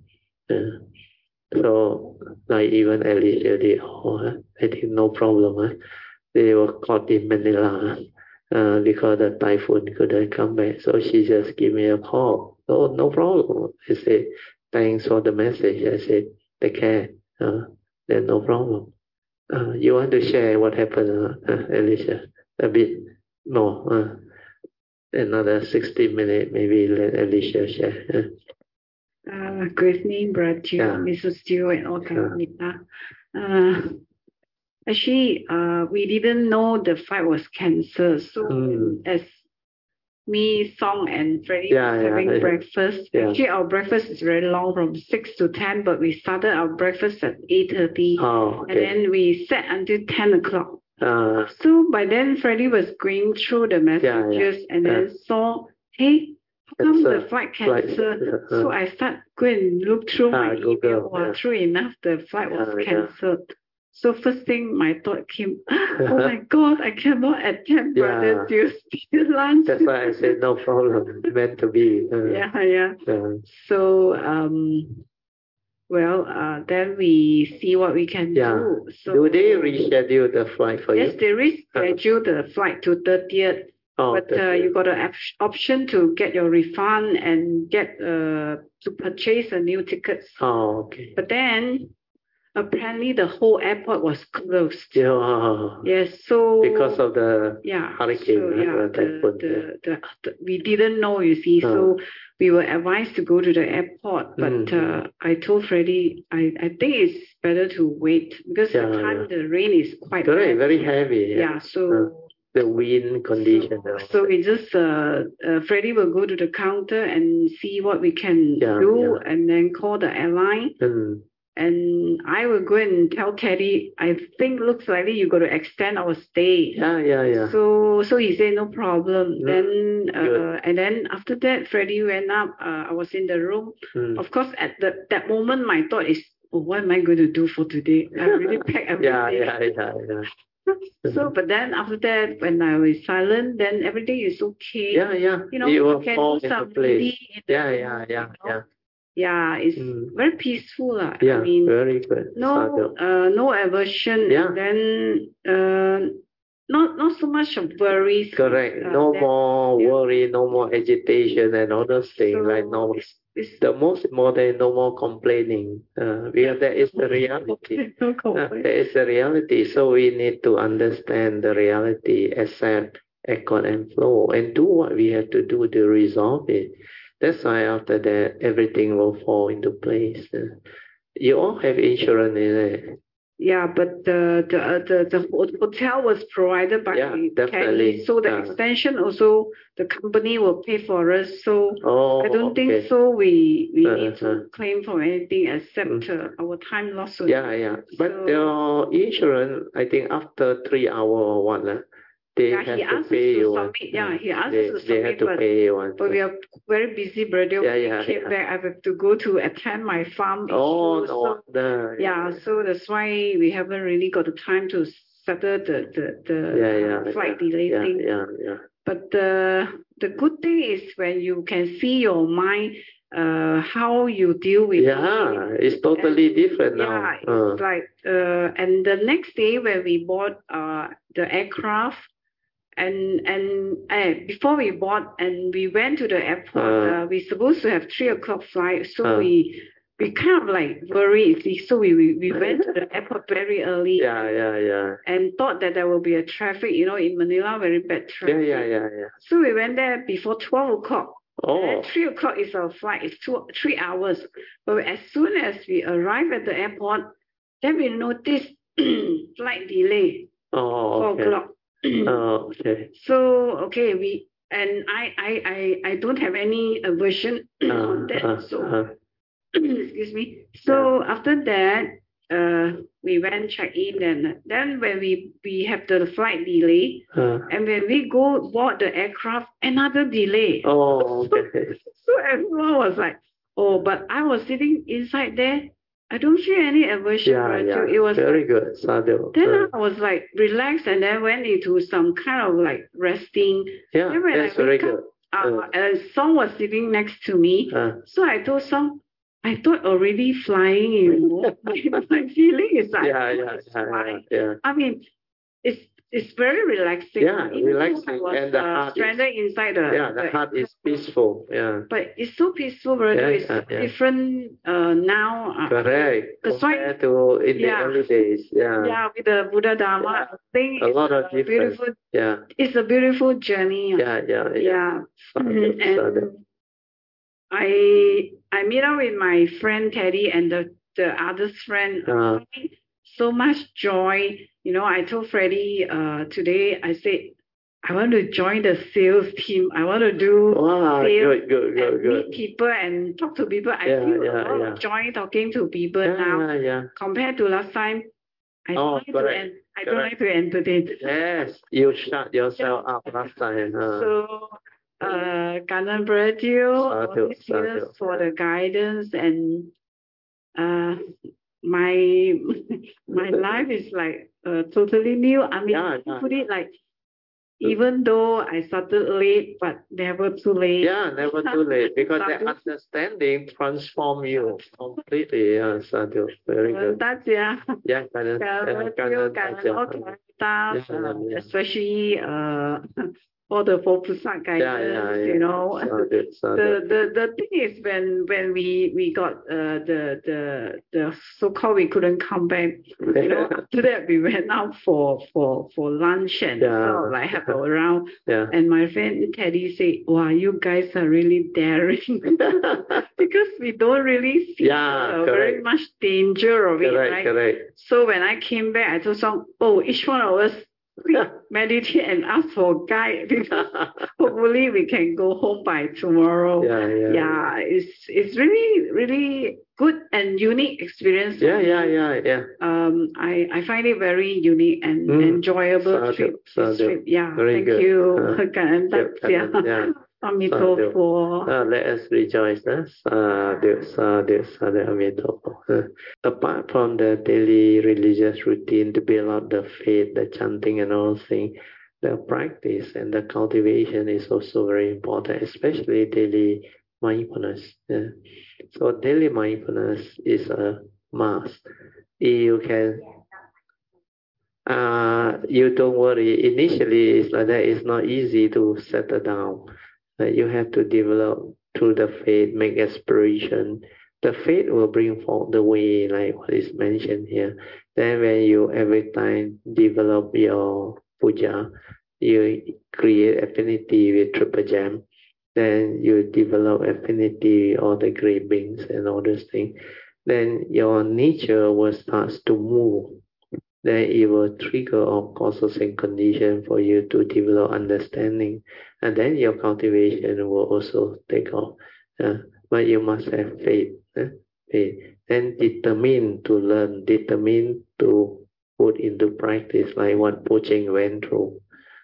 So like even Alicia did, I think no problem. They were caught in Manila because the typhoon couldn't come back. So she just gave me a call. Oh, no problem. I said, thanks for the message. I said, take care. Then no problem. You want to share what happened, Alicia? A bit more. Another 60 minutes, maybe let Alicia share. Good evening, Brother Mrs. Stew, and all Kalamita. Actually, we didn't know the flight was cancelled. So as me, Song, and Freddie was having breakfast. Actually, our breakfast is very long, from 6 to 10, but we started our breakfast at 8:30. And then we sat until 10 o'clock. So by then, Freddie was going through the messages and then saw, hey, how come the flight cancelled? So I start go and look through my email. True enough, the flight was cancelled. So first thing my thought came, oh my God, I cannot attend Brother Tuesday lunch. That's why I said no problem, meant to be. So then we see what we can do. So, do they reschedule the flight for you? Yes, they reschedule the flight to 30th. But you got an option to get your refund and get to purchase a new tickets. Oh, okay. But then apparently the whole airport was closed. Yeah. Yes, so because of the hurricane, we didn't know, you see, so we were advised to go to the airport, but I told Freddie, I think it's better to wait because the rain is quite correct, very heavy. Yeah, so the wind condition. So we just Freddie will go to the counter and see what we can do, and then call the airline. And I will go and tell Teddy, I think looks likely you got to extend our stay. Yeah. So he said no problem. Then and then after that, Freddie went up. I was in the room. Of course, at that moment, my thought is, what am I going to do for today? I really packed everything. Yeah. So, but then after that, when I was silent, then everything is okay. Yeah. You know, you will I can fall do into some place. Yeah. Yeah, it's very peaceful. Yeah, I mean, very good. No aversion. Yeah. And then not so much of worries. Correct. No more worry, no more agitation and all those things. The most important, no more complaining. Because that is the reality. That is the reality. So we need to understand the reality, accept, accord and flow, and do what we have to do to resolve it. That's why after that, everything will fall into place. You all have insurance in it. Yeah, but the hotel was provided by definitely. So the extension also, the company will pay for us. So I don't think so. We need to claim for anything except our time loss. Yeah. But your insurance, I think after 3 hours or what, they have to pay you. He asked us to submit. They have to pay you. But we are very busy, brother. Came back. I have to go to attend my farm. So that's why we haven't really got the time to settle the flight delay thing. But the good thing is when you can see your mind, how you deal with it. It's totally different now. It's like and the next day when we bought the aircraft. And before we bought and we went to the airport, we supposed to have 3:00 flight, so we kind of like worried. So we went to the airport very early. And thought that there will be a traffic. You know, in Manila, very bad traffic. So we went there before 12:00. And 3:00 is our flight. It's 3 hours. But as soon as we arrive at the airport, then we noticed flight delay. 4:00. So I don't have any aversion on that. So excuse me. So after that, we went check in, and then when we have the flight delay, and when we go board the aircraft, another delay. So everyone was like, but I was sitting inside there. I don't feel any aversion. It was very good. Then I was like relaxed, and then went into some kind of like resting. Then when that's very good. Song was sitting next to me, so I told Song, I thought already flying. You know, my feeling is like I mean, it's very relaxing. Relaxing, and the heart stranded inside the heart is peaceful. But it's so peaceful, brother. It's different now. Correct. Compared to in the early days. With the Buddha Dharma, I think a lot of difference. Beautiful. It's a beautiful journey. And I meet up with my friend Teddy and the other friend. So much joy. You know, I told Freddie today, I said, I want to join the sales team. I want to do sales good. Meet people and talk to people. I feel a lot of joy talking to people now compared to last time. I don't like to entertain. Yes, you shut yourself up last time. So, Kanan Bradil, for the guidance, and my life is like totally new. I mean, put it like, even though I started late, but never too late. Never too late, because the understanding transform you completely. Sadhu, very good. Especially all the four Pusa guidance, you know. The thing is when we got the so-called we couldn't come back, you know, after that we went out for lunch and sort of like have a round. And my friend Teddy said, wow, you guys are really daring because we don't really see very much danger of it, right? So when I came back, I told some, each one of us meditate and ask for a guide because hopefully we can go home by tomorrow. It's really good and unique experience. I find it very unique and enjoyable trip. Very thank good. You. Let us rejoice. Apart from the daily religious routine to build up the faith, the chanting and all things, the practice and the cultivation is also very important, especially daily mindfulness. So daily mindfulness is a must. You can you don't worry. Initially, it's like that. It's not easy to settle down. You have to develop through the faith, make aspiration. The faith will bring forth the way, like what is mentioned here. Then when you every time develop your puja, you create affinity with Triple Gem. Then you develop affinity with all the great beings and all those things. Then your nature will start to move. Then it will trigger all causes and conditions for you to develop understanding. And then your cultivation will also take off. But you must have faith. Faith. And determined to learn, determined to put into practice, like what Po Cheng went through.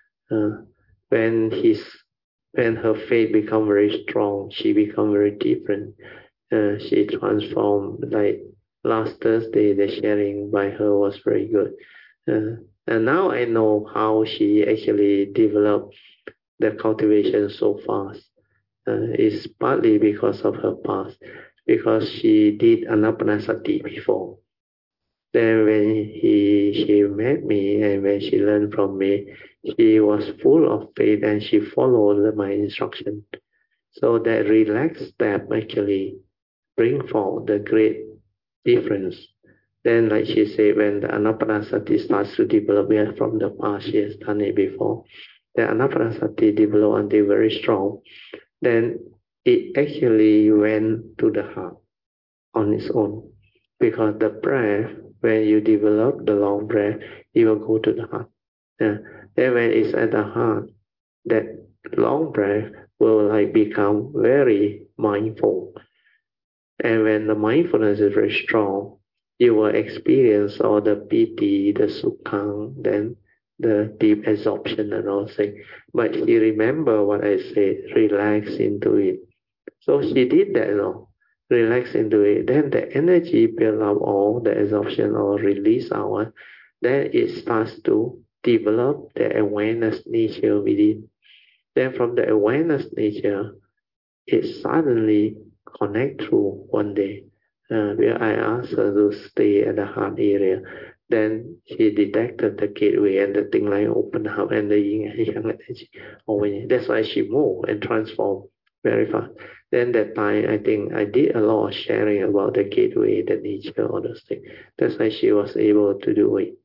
When her faith become very strong, she become very different. She transformed. Like last Thursday, the sharing by her was very good. And now I know how she actually developed the cultivation so fast. It's partly because of her past, because she did Anapanasati before. Then when she met me and when she learned from me, she was full of faith and she followed my instruction. So that relaxed step actually bring forth the great difference. Then, like she said, when the Anapanasati starts to develop, from the past, she has done it before. The Anapanasati developed until very strong. Then it actually went to the heart on its own. Because the breath, when you develop the long breath, it will go to the heart. Then when it's at the heart, that long breath will like become very mindful. And when the mindfulness is very strong, you will experience all the piti, the sukhang, then the deep absorption and all things. But she remember what I said, relax into it. So she did that, relax into it. Then the energy build up all the absorption or release out. Then it starts to develop the awareness nature within. Then from the awareness nature, it suddenly connect through one day. Where I asked her to stay at the heart area. Then she detected the gateway and the thing like opened up and the yin and yang energy. That's why she moved and transformed very fast. Then that time, I think I did a lot of sharing about the gateway, the nature, all those things. That's why she was able to do it.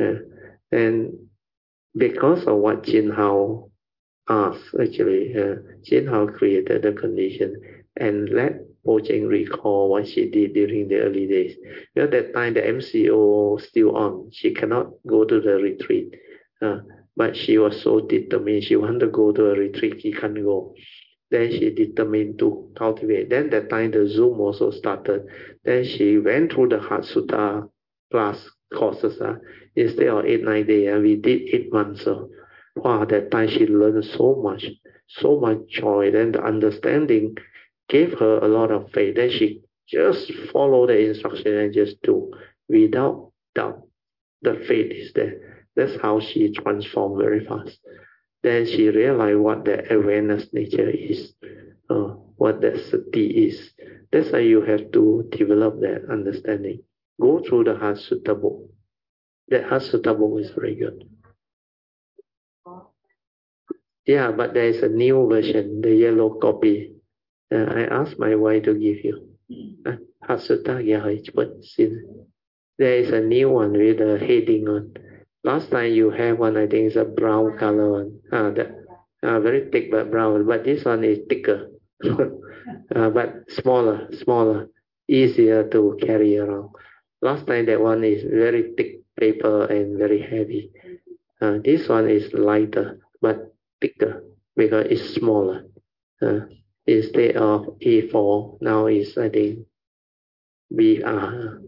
And because of what Jin Hao asked, actually, Jin Hao created the condition and let Po Cheng recall what she did during the early days. At that time, the MCO still on. She cannot go to the retreat. But she was so determined. She wanted to go to a retreat. She can't go. Then she determined to cultivate. Then that time, the Zoom also started. Then she went through the Heart Sutta class courses. Instead of 8-9 days, we did 8 months. Wow, that time she learned so much joy. Then the understanding gave her a lot of faith. Then she just followed the instruction and just do without doubt. The faith is there. That's how she transformed very fast. Then she realized what the awareness nature is, what the sati is. That's why you have to develop that understanding. Go through the Heart Sutta book. The Heart Sutta book is very good. Yeah, but there is a new version, the yellow copy. I asked my wife to give you. There is a new one with a heading on. Last time you have one, I think it's a brown color one. Very thick but brown. But this one is thicker, but smaller, easier to carry around. Last time that one is very thick paper and very heavy. This one is lighter but thicker because it's smaller. Instead of A4, now is I think BR.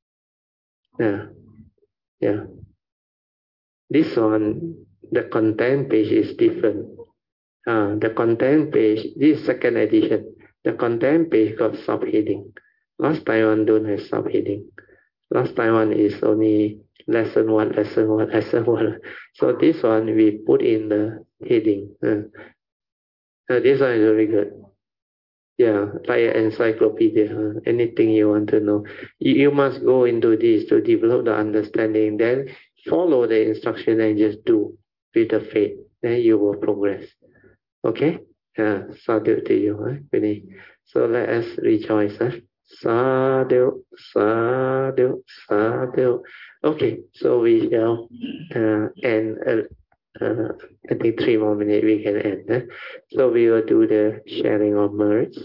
Yeah. This one, the content page is different. The content page, this is second edition. The content page got subheading. Last time one don't have subheading. Last time one is only lesson 1, lesson 1, lesson 1. So this one we put in the heading. This one is very good. Yeah, like an encyclopedia. Anything you want to know. You must go into this to develop the understanding. Then follow the instruction and just do with the faith. Then you will progress. Okay? Sadhu to you, Vinny. So let us rejoice. Sadhu, sadhu, sadhu. Okay, so we shall end. I think 3 more minutes we can end. So we will do the sharing of merits.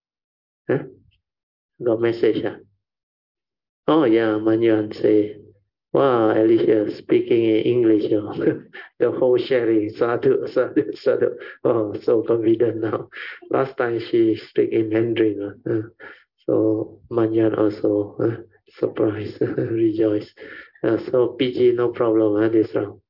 Got message? Oh yeah, Manyan say, wow, Alicia speaking in English. The whole sharing, sadhu, sadhu, sadhu. Oh, so confident now. Last time she speak in Mandarin. So Manyan also surprised, rejoice. So PG, no problem this round.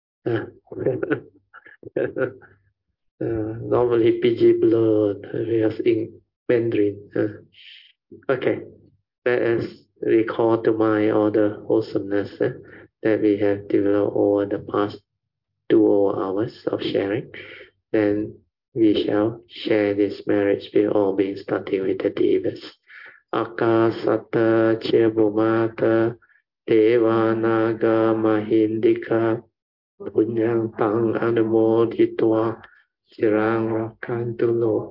Normally PG blood because in Mandarin. Okay, let us recall to mind all the wholesomeness that we have developed over the past 2 hours of sharing. Then we shall share this marriage with all beings, starting with the devas. Akasata Chebumata Devanaga Mahindika Punyang Tang Anumoditwa Chirang Rakantulo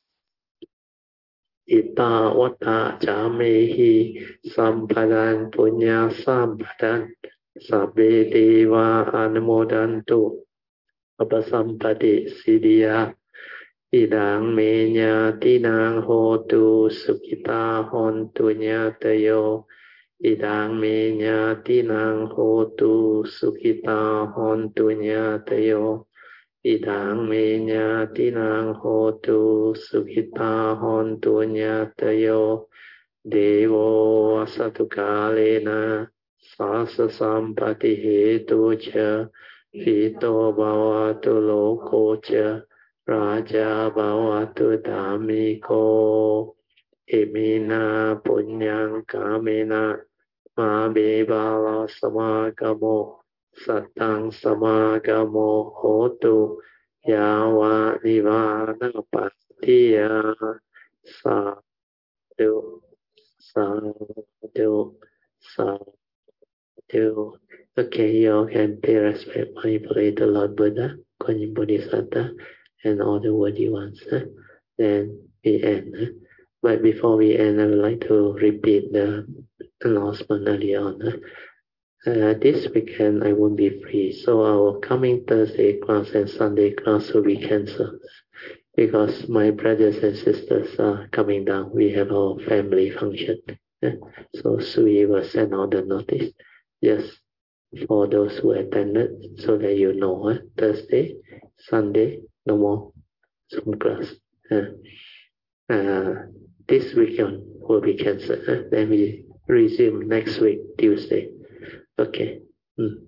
Ita Wata Jamehi Sampadan Punya Sampadan Sabe Deva Anumodantu Apasampati Siddhya Idang menya tinang hotu sukita hontu nyatayo. Idang menya tinang hotu sukita hontu nyatayo. Idang menya tinang hotu sukita hontu nyatayo. Devo asatukalena sasa sampati hetu cha. Vito bhavatu loko cha. Raja bhavatu dhammiko imina punyang kamena ma bebala samagamo satang samagamo hotu yawa nivana patiya sadhu sadhu sadhu. Okay, you can pay respect, manipulate the Lord Buddha, Kuan Yin Bodhisattva, and all the worthy ones. Then we end. But before we end, I would like to repeat the announcement earlier on. This weekend I won't be free, so our coming Thursday class and Sunday class will be cancelled because my brothers and sisters are coming down. We have our family function. So Sui will send out the notice just for those who attended so that you know. Thursday, Sunday, no more Zoom class. This weekend will be cancelled. Then we resume next week, Tuesday. Okay.